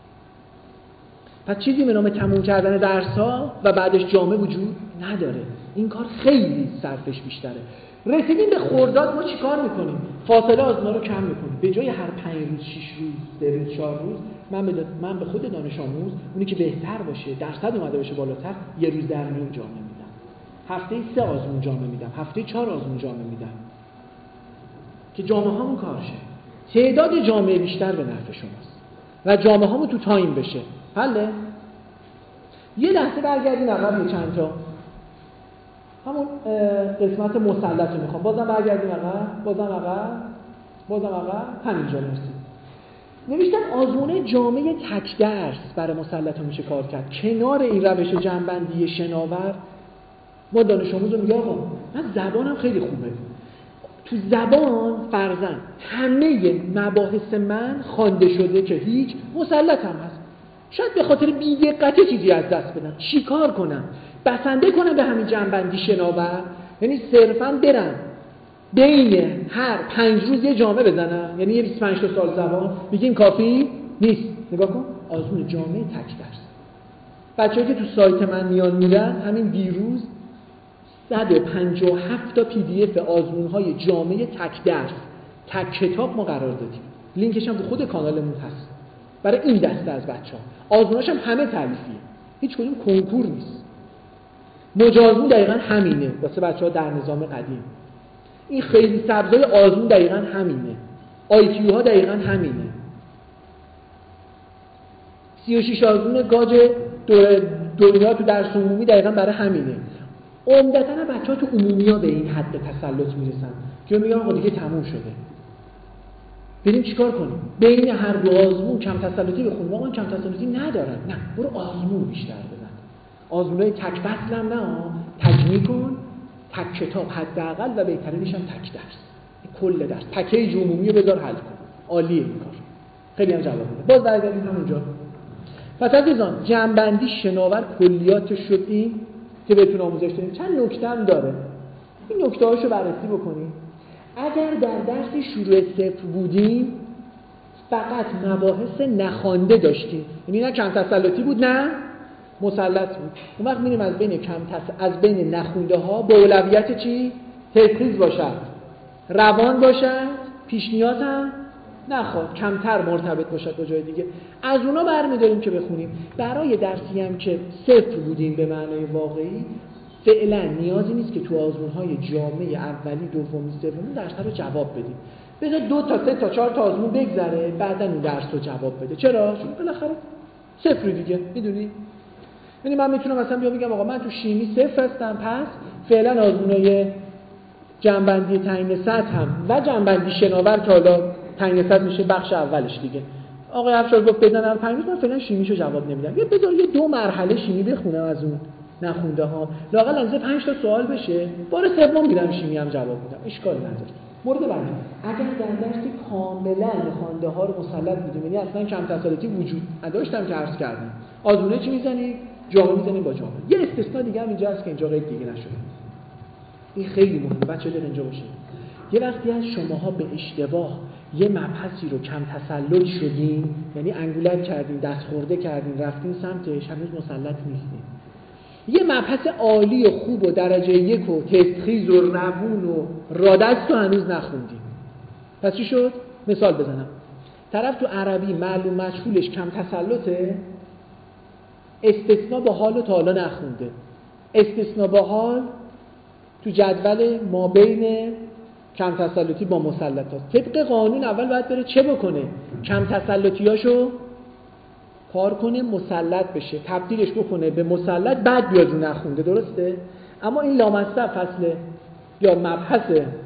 پس چیزی به نام تموم کردن درس‌ها و بعدش جامعه وجود نداره. این کار خیلی صرفش بیشتره. رسیدیم به خرداد ما چیکار میکنیم؟ فاصله آزمون رو کم میکنیم. به جای هر 5 روز، 6 روز، 3 روز، 4 روز من به خود دانش آموز اونی که بهتر باشه، درصد اومده باشه بالاتر، یه روز در میون جامعه میدم. هفته 3 آزمون جامعه میدم، هفته 4 آزمون جامعه میدم. که جامعه هامون کار شه. تعداد جامعه بیشتر به نفع شماست و جامعه هامون تو تایم بشه. حله؟ یه لحظه برگردیم عقب یه چند تا. همون قسمت مسلط رو میخوام. بازم برگردیم عقب، بازم عقب، همینجا نرسیم. نوشتم آزمون جامعه تک درس برای مسلط رو میشه کار کرد. کنار این روش جنبندی شناور ما دانش آموز رو میگه آقا من زبانم خیلی خوبه. تو زبان فرضاً همه مباحث من خوانده شده که هیچ، مسلط هم هست. شاید به خاطر بی‌دقتی چیزی از دست بدم. چیکار کنم؟ بسنده کنم به همین جنبندی شناور، یعنی صرفاً برم بین هر 5 روز یه جامعه بزنم، یعنی یه 25 تا سال زبان. میگیم کافی نیست. نگاه کن آزمون جامعه تک درس. بچه‌ها که تو سایت من میرن همین دیروز 157 تا PDF آزمون‌های جامعه تک درس، تک کتاب ما قرار دادیم. لینکش هم تو خود کانالمون هست. برای این دسته از بچه‌ها. آزموناش هم همه تعلیفیه. هیچ کدوم کنکور نیست. مجازون دقیقاً همینه واسه بچه‌ها در نظام قدیم. این خیلی سبزای آزمون دقیقاً همینه. IQ ها دقیقاً همینه. 36 آزمون گاج دنیا تو درس عمومی دقیقاً برای همینه. عمدتاً بچه‌ها تو عمومی‌ها به این حد تسلط میرسن که میگن آقا دیگه تموم شده. بریم چیکار کنیم؟ بین هر دو آزمون کم تسلطی بخونیم. واقعا کم تسلطی ندارن. نه، برو آزمون بیشتر بزن. آزمونای تک فصل هم نه، تجمیع کن، تک کتاب حداقل و بهترینش هم تک درس. کل درس، پکیج عمومی رو بذار حل کن. عالیه این کار. خیلی هم جواب میده. باز برگردیم همونجا. پس عزیزان جنبندی شناور کلیاتش شد این که بهتون آموزش دادیم. چند نکته هم داره. این نکته‌هاشو بررسی بکنیم. اگر در درس شروع صفر بودیم فقط مباحث نخوانده داشتیم، یعنی نه کم تسلطی بود نه مسلط بود، اون وقت میریم از بین نخونده ها با اولویت چی؟ ترکیز باشد، روان باشد، پیش نیاز هم نخواد، کمتر مرتبط باشد با جای دیگه. از اونا برمی‌داریم که بخونیم. برای درسی هم که صفر بودیم به معنای واقعی فعلا نیازی نیست که تو آزمون‌های جامعه اولی، دومی، سومی درس رو جواب بدیم. بذار 2 تا 3 تا 4 تا آزمون بگذره بعداً اون درس رو جواب بده. چرا؟ چون بالاخره صفر دیگه، میدونی؟ یعنی من میتونم مثلا بیام بگم آقا من تو شیمی صفر هستم، پس فعلا آزمونای جنبندی تعیین سطح هم و جنبندی شناور که حالا تعیین سطح میشه بخش اولش دیگه. آقا افشار گفت بدن 5 روز، من فعلا شیمیشو جواب نمیدم. یا بذار یه 2 مرحله شیمی بخونم از اون نخونده ها، لااقل از 5 تا سوال بشه، بار سوم میرم شیمی هم جواب میدم، اشکال نداره. مورد بعدی، اگر در درس کاملا خوانده ها رو مسلط بودیم، یعنی اصلا کم تسلطی وجود نداشتم که عرض کردم، آزمونه چی میزنیم؟ جامعه میزنیم با جامعه. یه استثناء دیگه هم اینجا هست که اینجا قید دیگه نشده. این خیلی مهمه، بچه‌ها در اینجا باشید. یه وقتی از شماها به اشتباه یه مبحثی رو کم تسلط شدین، یعنی انگولک کردین، دست خورده کردین، رفتین سمتش، هنوز مسلط نیستین. یه مبحث عالی و خوب و درجه 1 و تستخیز و روون و رادست رو هنوز نخوندین. پس چی شد؟ مثال بزنم. طرف تو عربی معلوم مجهولش کم تسلطه، استثناء با حال رو تا حالا نخونده. استثناء با حال تو جدول ما بین کم تسلطی با مسلط هست. طبق قانون اول باید بره چه بکنه؟ کم تسلطیاشو کار کنه مسلط بشه، تبدیلش بکنه به مسلط، بعد بیاد رو نخونده. درسته؟ اما این لامصب فصل یا مبحث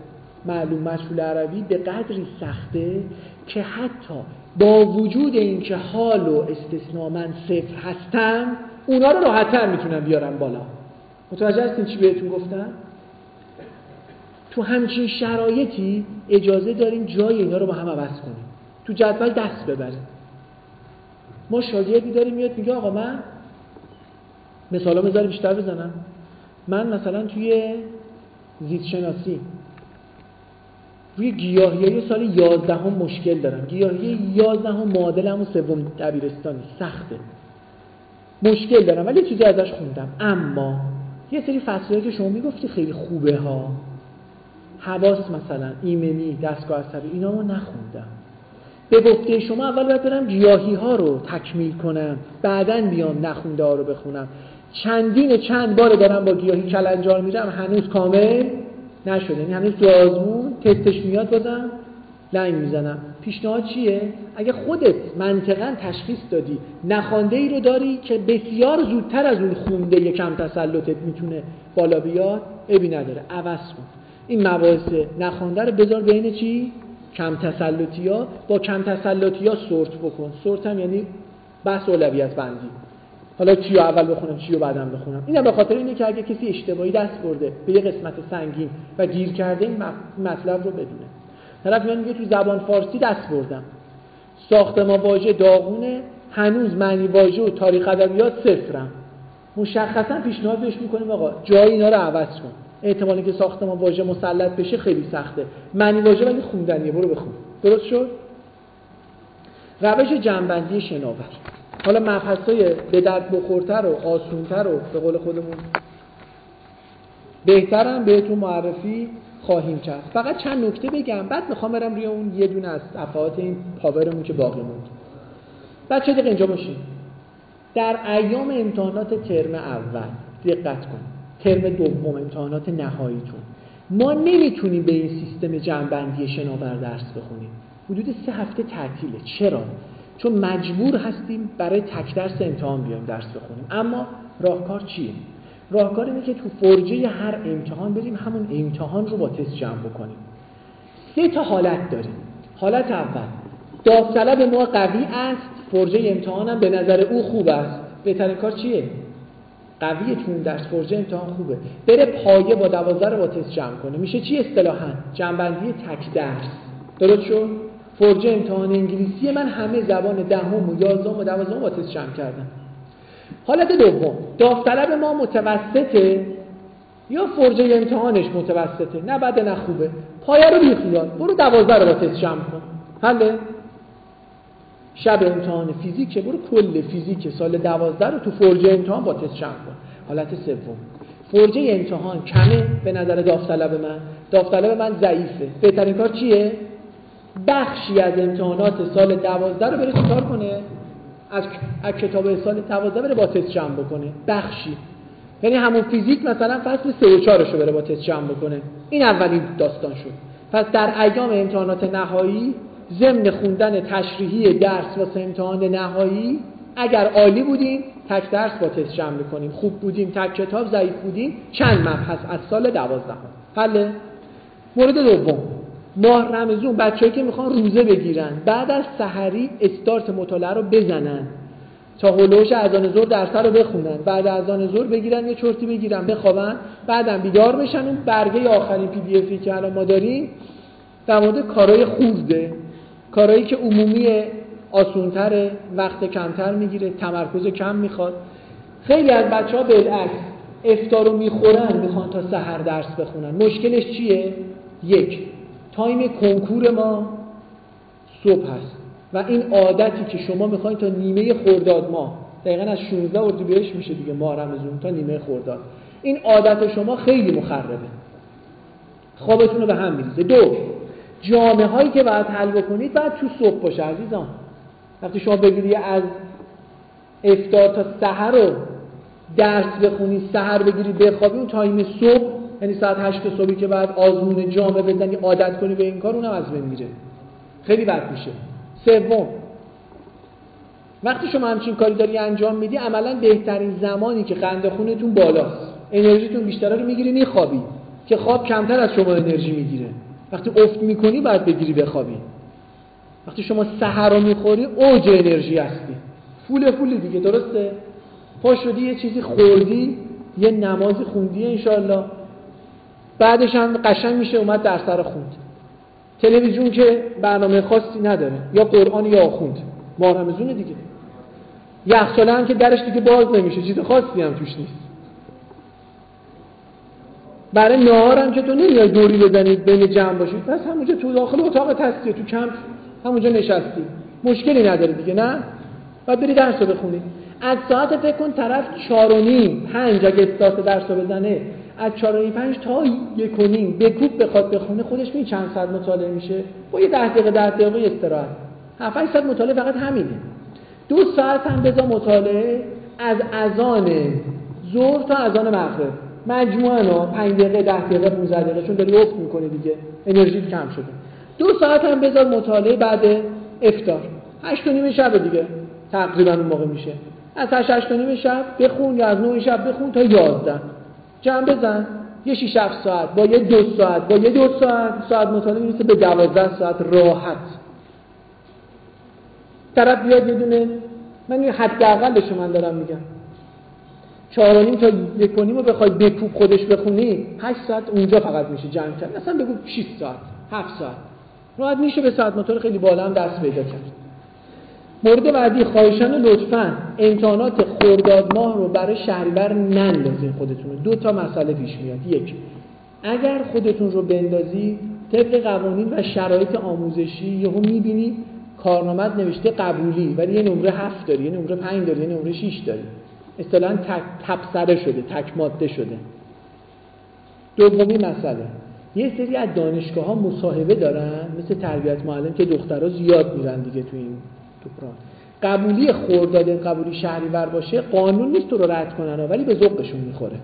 معلوم مجهول عربی به قدری سخته که حتی با وجود اینکه حال و استثناء من صفر هستم اونا رو راحت‌تر میتونم بیارم بالا. متوجه هستین چی بهتون گفتم؟ تو همچین شرایطی اجازه داریم جای اینا رو با هم عوض کنیم، تو جدول دست ببریم. ما شاگردی داریم میاد میگه آقا من مثلا بذارم بیشتر بزنم، من مثلا توی زیست شناسی روی گیاهی سال 11 مشکل دارم. گیاهی 11 معادلم و سوم دبیرستانی سخته، مشکل دارم ولی چیزی ازش خوندم. اما یه سری فصلایی که شما میگفتی خیلی خوبه ها، حواس مثلا، ایمنی، دستگاه عصبی، اینا رو نخوندم. به گفته شما اول باید برم گیاهی ها رو تکمیل کنم، بعداً بیام نخونده ها رو بخونم. چند بار دارم با گیاهی کلنجار میرم، هنوز کامل نشده، یعنی هنوز تو آزمون تستش میاد بازم لنگ میزنم. پیشنهاد چیه؟ اگه خودت منطقاً تشخیص دادی نخوانده ای رو داری که بسیار زودتر از اون خونده یکم تسلطت میتونه بالا بیاد، عیبی نداره، عوض کن. این مباحث نخوانده رو بذار بین چی؟ کم تسلطی ها. با کم تسلطی ها سورت بکن. سورت هم یعنی بحث اولویت بندی. حالا چی رو اول بخونم چی رو بعدم بخونم. اینم به خاطر اینه که اگه کسی اشتباهی دست برده به یه قسمت سنگین و گیر کرده این مطلب رو بدونه. طرف میاد میگه تو زبان فارسی دست بردم، ساختمان واژه داغونه، هنوز معنی واژه و تاریخ ادبیات صفرم. مشخصا پیشنهاد بهش میکنیم آقا جای اینا رو عوض کن. احتمالی که ساختمان واژه مسلط بشه خیلی سخته، معنی واژه ولی خوندنیه، برو بخون. درست شد؟ روش جمع‌بندی شناور. حالا مبحث‌های به درد بخورتر و آسونتر و به قول خودمون بهترم بهتون معرفی خواهیم کرد. فقط چند نکته بگم بعد میخوام برم روی اون یه دونه از صفحات این پاورمون که باقی موند. بچه‌ها دیگه اینجا باشین. در ایام امتحانات ترم اول دقت کن، ترم دوم امتحانات نهاییتون ما نمیتونیم به این سیستم جمع‌بندی شناور درس بخونیم. حدود 3 هفته تعطیله. چرا؟ چون مجبور هستیم برای تک درس امتحان بیایم درس بخونیم. اما راهکار چیه؟ راهکار اینه که تو فرجه هر امتحان بریم همون امتحان رو با تست جمع بکنیم. 3 تا حالت داریم. حالت اول، داوطلب ما قوی است، فرجه امتحانم به نظر او خوب است. بهترین کار چیه؟ قویه چون درس فرجه امتحان خوبه، بره پایه با 12 رو با تست جمع کنه. میشه چی اصطلاحاً؟ جمع‌بندی تک درس. درست شد؟ فرجه امتحان انگلیسی من همه زبان 10 و 11 و 12 با تست جمع کردم. حالت دوم، داوطلب ما متوسطه یا فرجه امتحانش متوسطه، نه بده نه خوبه، پایه رو بیخیال، برو 12 رو با تست جمع کن. حله؟ شب امتحان فیزیک برو کل فیزیک سال 12 رو تو فرجه امتحان با تست جمع کن. حالت سوم، فرجه امتحان کمه به نظر داوطلب من ضعیفه. بهترین کار چیه؟ بخشی از امتحانات سال 12 رو بره چیکار کنه؟ از کتاب سال 12 بره با تست جمع بکنه. بخشی یعنی همون فیزیک مثلا فصل 3 و 4 رو بره با تست جمع بکنه. این اولین داستان شد. پس در ایام امتحانات نهایی ضمن خوندن تشریحی درس واسه امتحان نهایی اگر عالی بودیم تک درس با تست جمع می‌کنیم، خوب بودیم تک کتاب، ضعیف بودیم چند مبحث از سال 12. حل مورد دوم، ماه رمضان بچه‌ای که میخوان روزه بگیرن بعد از سحری استارت مطالعه رو بزنن تا هولوش اذان ظهر درس رو بخونن، بعد از اذان ظهر بگیرن یه چرتی بگیرن بخوابن، بعدم بیدار بشن اون برگه آخرین پی دی افی که الان ما داریم در مورد کارهای خورده، کارهایی که عمومی آسونتره، وقت کمتر میگیره، تمرکز کم میخواد. خیلی از بچه‌ها بالعکس افطار رو میخورن میخوان تا سحر درس بخونن. مشکلش چیه؟ 1 تایم کنکور ما صبح هست و این عادتی که شما میخواین تا نیمه خرداد ماه، دقیقاً از 16 اردیبهشت میشه دیگه ماه رمضان تا نیمه خرداد، این عادت شما خیلی مخربه، خوابتون رو به هم میریزه. 2 جامعه هایی که باید حل بکنید باید تو صبح باشه عزیزان. وقتی شما بگیری از افطار تا سحر رو درس بخونی، سحر بگیری بخوابی، اون تایم صبح یعنی ساعت 8 صبحی که بعد آزمون جامعه بزنی عادت کنی به این کار، اونم از بین میره، خیلی بد میشه. 3 وقتی شما همچین کاری داری انجام میدی عملا بهترین زمانی که قند خونتون بالاست، انرژیتون بیشتره رو میگیری میخوابی که خواب کمتر از شما انرژی میگیره وقتی افت میکنی باید بگیری بخوابی. وقتی شما سحر رو میخوری اوج انرژی هستی، فول دیگه، درسته؟ پا شدی یه چیزی خوردی، یه نمازی خوندی انشالله، بعدش هم قشنگ میشه اومد در سر خوند. تلویزیون که برنامه خاصی نداره، یا قرآن یا خوند، ماه رمضون دیگه. یخچاله هم که درش دیگه باز نمیشه، چیز خاصی هم توش نیست. برای نهار هم که تو نمیای دوری بزنید بین جمع باشید، بس همونجا تو داخل اتاق هستی، تو کمپ همونجا نشستی، مشکلی نداره دیگه. نه باید بری درس رو بخونی. از ساعت فکر کن طرف 4:30 5 اگه استارت درس رو بزنه، از 4:05 تا 1:30 بکوب بخواد بخونه، خودش می چند ساعت مطالعه میشه؟ با یه 10 دقیقه استراحت 7-8 ساعت مطالعه فقط همینه. 2 ساعت هم بذار مطالعه از اذان ظهر تا اذان مغرب، مجموعاً 5 دقیقه 10 دقیقه 15 دقیقه، چون داری افت میکنی دیگه، انرژی کم شده. 2 ساعت هم بذار مطالعه بعد افطار، 8:30 شب دیگه تقریبا اون موقع میشه. از 8:30 شب بخون، یا از 9 شب بخون تا 11 جمع بزن، یه 6-7 ساعت با یه 2 ساعت با یه 2 ساعت مطالعه میرسه به 12 ساعت راحت. طرف بیاد یه دونه، من حداقلش من دارم میگم، 4:30 تا 1:30 رو بخوای بکوب خودش بخونی، 8 ساعت اونجا فقط میشه جمع کرد. مثلا بگو 6 ساعت 7 ساعت راحت میشه به ساعت مطالعه خیلی بالا هم دست پیدا کرد. مورد بعدی، خواهشاً لطفاً امتحانات خرداد ماه رو برای شهریور نندازین خودتون. 2 تا مسئله پیش میاد. یک، اگر خودتون رو بندازی طبق قوانین و شرایط آموزشی، یهو میبینی کارنامه‌ت نوشته قبولی ولی یه نمره 7 داری، یه نمره 5 داری، یه نمره 6 داری، اصطلاحاً تبصره شده، تک ماده شده. دومی مسئله، یه سری از دانشگاه‌ها مصاحبه دارن، مثل تربیت معلم که دخترها زیاد میرن دیگه تو این دوبران. قبولی خرداد، قبولی شهریور باشه، قانون نیست تو رو رد کنن، ولی به ذوقشون میخوره.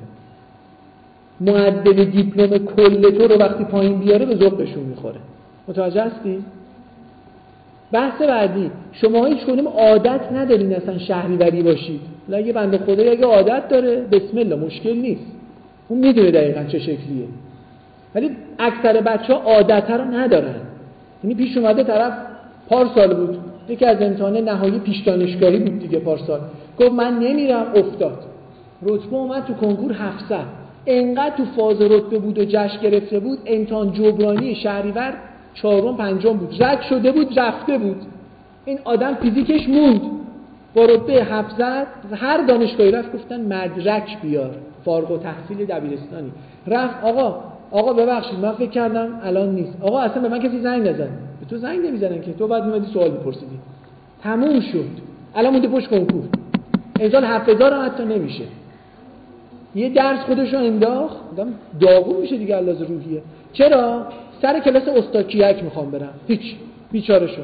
معدل دیپلم کل تو رو وقتی پایین بیاره به ذوقشون میخوره. متوجه هستی؟ بحث بعدی، شما هیچ کدوم عادت ندارین اصلا شهریوری باشید. اگه بنده خدایی اگه عادت داره بسم الله، مشکل نیست، اون میدونه دقیقاً چه شکلیه. ولی اکثر بچه‌ها عادت رو ندارن. یعنی پیش اومده طرف پارسال بود، یکی از امتحان نهایی پیش دانشگاهی بود دیگه، پارسال گفت من نمیرم، افتاد، رتبه اومد تو کنکور 700. انقدر تو فاز رتبه بود و جشن گرفته بود، امتحان جبرانی شهریور 4م 5م بود، رد شده بود، رفته بود. این آدم فیزیکش موند با رتبه 700. هر دانشگاهی رفت گفتن مدرک بیار، فارغ التحصیل دبیرستانی. رفت آقا ببخشید من فکر کردم الان نیست. آقا اصلا به من کسی زنگ نزد. به تو زنگ نمیزنن که، تو بعد میمدی سوال میپرسیدی. تموم شد. الان مونده پشت کنکور. امسال 7000 هم حتی نمیشه. یه درس خودشو انداخت، آدم داغون میشه دیگه علاوه روحیه. چرا؟ سر کلاس استاد کیک میخوام برم. هیچ، بیچاره شد.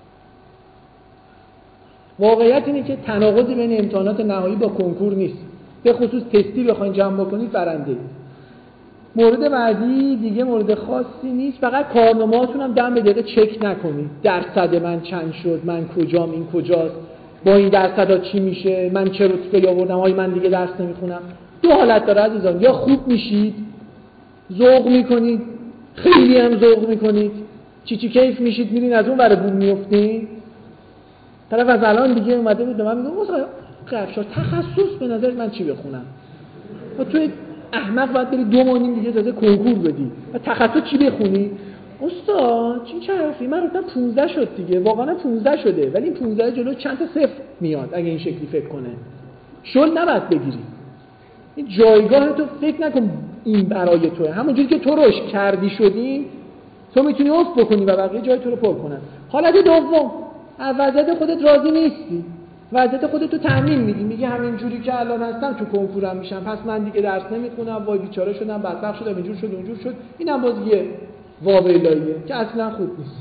واقعیت اینه که تناقضی بین امتحانات نهایی با کنکور نیست. به خصوص تستی بخواید جمع بکنید برنده. مورد بعدی دیگه مورد خاصی نیست، فقط کارنامه‌هاتون هم دم به دقیقه چک نکنید. درصد من چند شد، من کجام، این کجاست، با این درصدا چی میشه، من چه رتبه‌ای آوردم، من دیگه درس نمیخونم. 2 حالت داره عزیزان، یا خوب میشید، ذوق میکنید، خیلی هم ذوق میکنید، چی کیف میشید، میرین از اون ور بوم میافتین. طرف از الان دیگه اومده بود به من میگه قفشار تخصص به نظر من چی بخونم؟ و تو احمق باید بری 2 ماه دیگه تازه کنکور بدی و تخصص چی بخونی؟ استاد چی حرفی؟ من رفتم 15 شد دیگه، واقعا 15 شده، ولی این 15 جلو چند تا صفر میاد اگه این شکلی فکر کنه. شل نباید بگیری. این جایگاه تو فکر نکن این برای توه. همونجوری که تو رشد کردی شدی، تو میتونی افت بکنی و بقیه جای تو رو پر کنن. حالت دوم، از وضعیت خودت راضی نیستی، وضعیت خودت رو تأمین میدی، میگی همین جوری که الان هستم تو کنکورم میشم، پس من دیگه درس نمیخونم، وای بیچاره شدم، بدبخت شدم، اینجور شد اونجور شد. اینم باز یه واویلاییه که اصلا خوب نیست.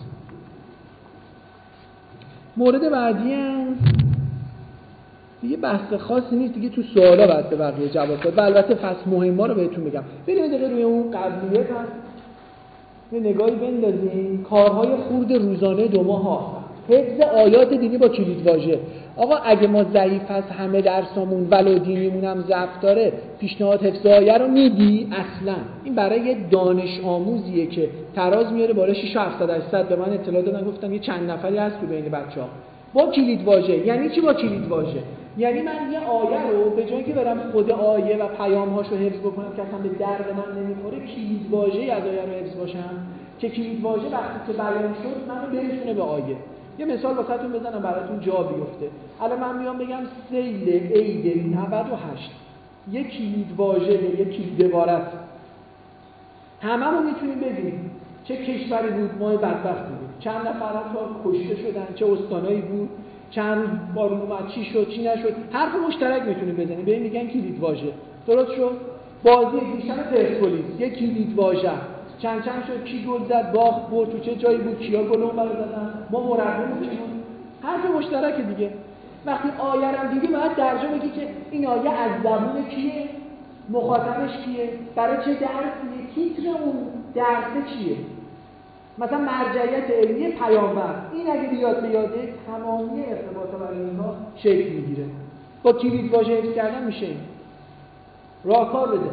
مورد بعدی هم دیگه بحث خاصی نیست دیگه، تو سوالا بعد به بقیه جواب داد. و البته فصل مهم‌ها رو بهتون میگم. بریم دقیقه روی اون قبلیه پس یه نگاهی بندازیم. کارهای خرد روزانه 2 ماه ها، حفظ آیات دینی با کلیدواژه. آقا اگه ما ضعیف هست همه درسامون ولو دینیمون هم ضعف داره، پیشنهاد حفظ آیه رو میدی؟ اصلا این برای یه دانش آموزیه که تراز میاره بالا 6 و 700 به من اطلاع دادن، گفتن یه چند نفری هست تو بین بچه‌ها با کلید واژه. یعنی چی با کلید واژه؟ یعنی من یه آیه رو به جای که برم خود آیه و پیام‌هاشو حفظ بکنم که اصلا به درد من نمیخوره، کلید واژه‌ای از آیه رو حفظ باشم که کلید واژه وقتی که بیان شد منو برسونه به آیه. یه مثال واسهتون بزنم براتون جا بیفته. الان من میام بگم سیل عید 98 یک کلید واژه، یک کلید عبارت، هممون میتونیم بگیم چه کشوری بود ما بدبخت بودیم، چند نفر تا کشته شدن، چه استانایی بود، چند روز بارون اومد، چی شد چی نشد، حرف مشترک میتونیم بزنیم، به این میگن کلید واژه. درست شد؟ بازی دیشب پرسپولیس یک کلید واژه، چند شد، کی گل زد، باخت، برد، تو چه جایی بود، کیا گل اون برا زدن، ما مربیمون کی بود، حرف مشترک دیگه. وقتی آیه رو دیدی باید درجا بگی که این آیه از زبون کیه، مخاطبش کیه، برای چه درسیه، تیتر اون درس چیه. مثلا مرجعیت علمی پیامبر، این اگه بیاد به یاده تمامی ارتباطات برای اینها شکل میگیره. با کلید واژه حفظ کردن میشه این. راهکار بده.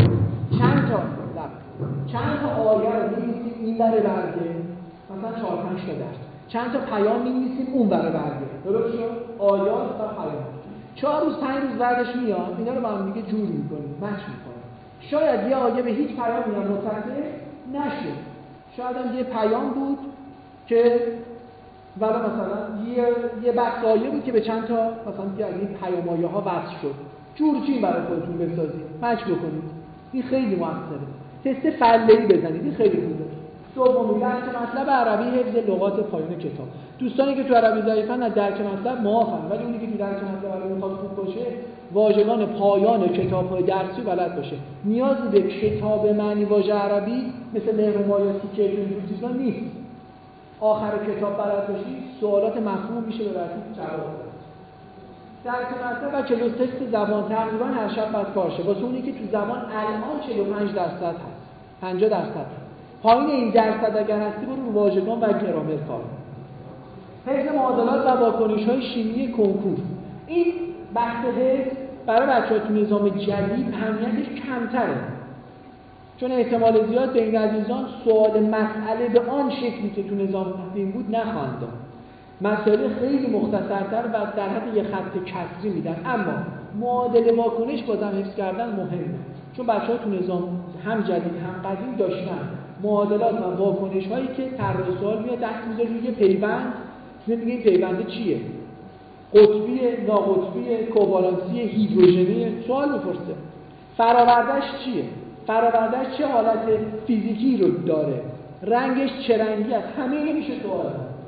چند تا آیه رو می‌نویسیم این بره برگه، مثلا 4-5 تا درس. چند تا پیام می‌نویسیم اون بره برگه. درست شد؟ آیات و پیام. 4 روز 5 روز بعدش میاد، اینا رو با هم دیگه جور می‌کنیم، مچ می‌کنیم. شاید یه آیه به هیچ پیامی هم متصل نشه. شاید هم یه پیام بود که ولی مثلا یه بخش آیه بود که به چند تا مثلا از این پیام آیه ها وصل شد. جورچین برای خودتون بسازید، مچ بکنید. این خیلی موثره. تست فعله‌ای بزنید، این خیلی خوبه. دومی درک مطلب عربی، حفظ لغات پایان کتاب. دوستانی که تو عربی ضعیفن از درک مطلب معافن، ولی اونی که تو درک مطلب عربی میخواد خوب باشه، واژگان پایان کتاب‌های درسی بلد باشه. نیازی به کتاب معنی واژه عربی مثل مهر مایاتی که اینجور چیزا نیست. آخر کتاب بلد باشی، سوالات مفهوم میشه به راحتی جواب داد. درک مطلب و 40 تست زبان تقریبا هر شب بعد کارشه. واسه اونی که تو زبان الان 45% هست، 50%. پایین این درصد اگر هستی برو رو واژگان و گرامر کار. حفظ معادلات و واکنش‌های شیمی کنکور. این بحث حفظ برای بچه‌ها تو نظام جدید اهمیتش کمتره. چون احتمال زیاد بین عزیزان سوال مسئله به آن شکلی که تو نظام قدیم بود نخواهند داد. مسائل خیلی مختصرتر و در حد یه خط کسری میدن، اما معادله واکنش بازم حفظ کردن مهمه. چون بچه‌ها تو نظام هم جدید هم قدیم داشتن معادلات و واکنش‌هایی که طرح سوال میاد دست میذاره روی پیوند، میگه این پیوند چیه؟ قطبی، ناقطبی، کووالنسی، هیدروژنی، سوال میپرسه. فراورده‌اش چیه؟ فراورده‌اش چه حالت فیزیکی رو داره؟ رنگش چه رنگی است؟ همه اینا میشه سوال.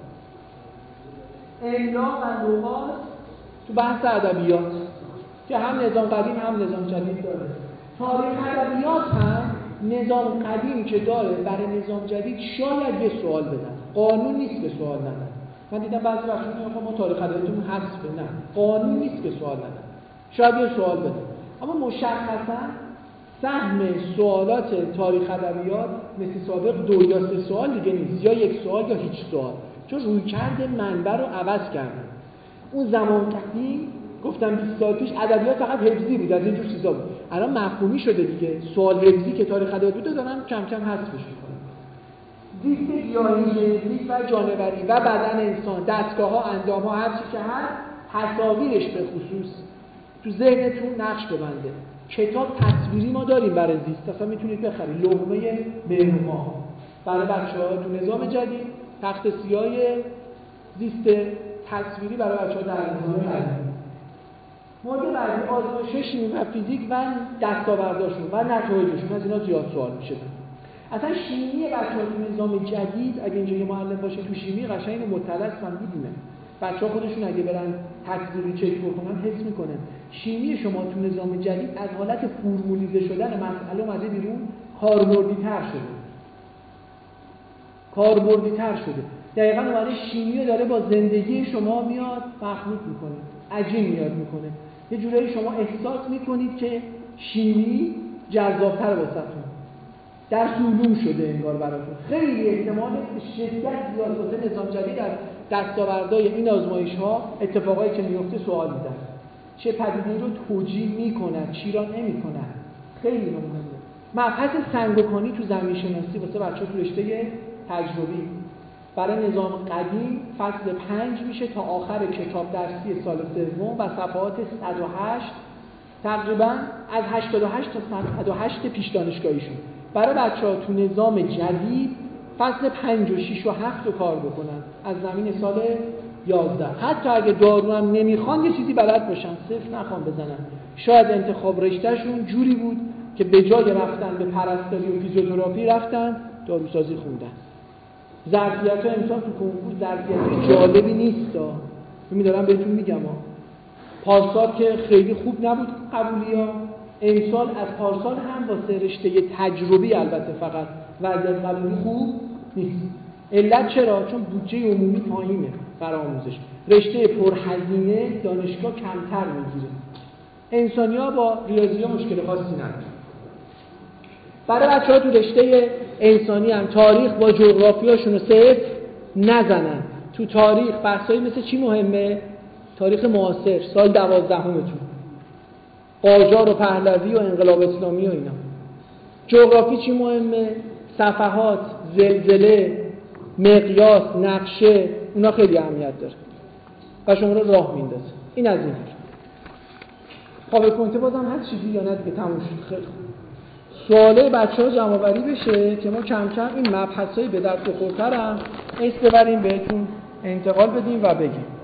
املا و لغات تو بحث ادبیات که هم نظام قدیم هم نظام جدید داره. تاریخ ادبیات هم نظام قدیم که داره برای نظام جدید شاید یه سوال بدن. قانون نیست به سوال ندن. من دیدم بعضی وقتا میگن ما تاریخ ادبیاتمون حذفه. نه، قانون نیست که سوال ندن. شاید یه سوال بدن. اما مشخصا سهم سوالات تاریخ ادبیات مثل سابق 2 یا 3 سوال دیگه نیست، یا 1 سوال یا هیچ سوال. چون رویکرد منبع رو عوض کردن. اون زمان قدیم گفتم 20 سال پیش ادبیات فقط حفظی بود، از اینجور چیزا بود. الان مفهومی شده دیگه. سوال حفظی که تاریخ ادبیات بود دارن کم کم حذفش می‌کنن. زیست گیاهی، زیست و جانوری و بدن انسان، دستگاه‌ها، اندام‌ها، هر چی که هست، تصاویرش به خصوص تو ذهنتون نقش ببنده. کتاب تصویری ما داریم برای زیست، اصلا میتونید بخرید، لقمه مهرما برای بچه‌ها تو نظام جدید، تخت سیاه زیست تصویری برای بچه‌ها در نظام جدید. مورد بعدی آزمایش شیمی و فیزیک و دستاورداشون و نتایجشون، از اینا زیاد سوال میشه. اصلا شیمی بچه‌ها تو نظام جدید اگه اینجا یه معلم باشه تو شیمی قشنگ مطلع هم میدونه. بچه‌ها خودشون اگه برن تکذیری چک بکنن حس میکنن شیمی شما تو نظام جدید از حالت فرمولیزه شدن مسئله اومده بیرون، کاربردی‌تر شده. دقیقاً اومده شیمی داره با زندگی شما میاد مخلوط میکنه، عجین میاد میکنه. یه جورایی شما احساس میکنید که شیمی جذاب‌تر واسهتون، در علوم شده انگار براتون. خیلی احتمال شدت زیاد واسه نظام جدید از دستاوردهای این آزمایش‌ها، اتفاقایی که میفته سوال می‌زنن. چه پدیده‌ای رو توجیه می‌کنن، چی را نمی‌کنن. خیلی مهمه. مبحث سنگ‌وکانی تو زمین شناسی واسه بچه‌ها تو رشته تجربی برای نظام قدیم فصل 5 میشه تا آخر کتاب درسی سال سوم و صفحات 108 تقریبا از 88 تا 108 پیش دانشگاهیشون. برای بچه‌ها تو نظام جدید فصل 5 و 6 و 7 رو کار بکنن از زمین سال 11. حتی اگه دارو هم نمیخوان یه چیزی بلد باشن، صفر نخوان بزنن. شاید انتخاب رشتهشون جوری بود که به جای رفتن به پرستاری و فیزیوتراپی رفتن داروسازی خوندن. ظرفیت امسال تو کنکور ظرفیت جالبی نیست ها. می‌دارم بهتون میگم ها. پارسال که خیلی خوب نبود قبولی‌ها، امسال از پارسال هم واسه رشته تجربی البته فقط وضعیت قبولی خوب نیست. علت چرا؟ چون بودجه عمومی پایینه برای آموزش. رشته پرهزینه دانشگاه کمتر میگیره. انسانی‌ها با ریاضی‌ها مشکل خاصی ندارن. برای بچه‌ها تو رشته انسانی هم تاریخ با جغرافیاشون رو صفر نزنن. تو تاریخ بحثایی مثل چی مهمه؟ تاریخ معاصر، سال 12متون، قاجار و پهلوی و انقلاب اسلامی و اینا. جغرافی چی مهمه؟ صفحات، زلزله، مقیاس، نقشه، اونا خیلی اهمیت داره و شما رو راه میندازه. این از این. قابل کنته بازم هست چیزی یا نه دیگه تموم شد. خیلی سواله بچه‌ها جمع‌آوری بشه که ما کم کم این مبحث‌های به درد بخورتر هم ببریم بهتون انتقال بدیم و بگیم.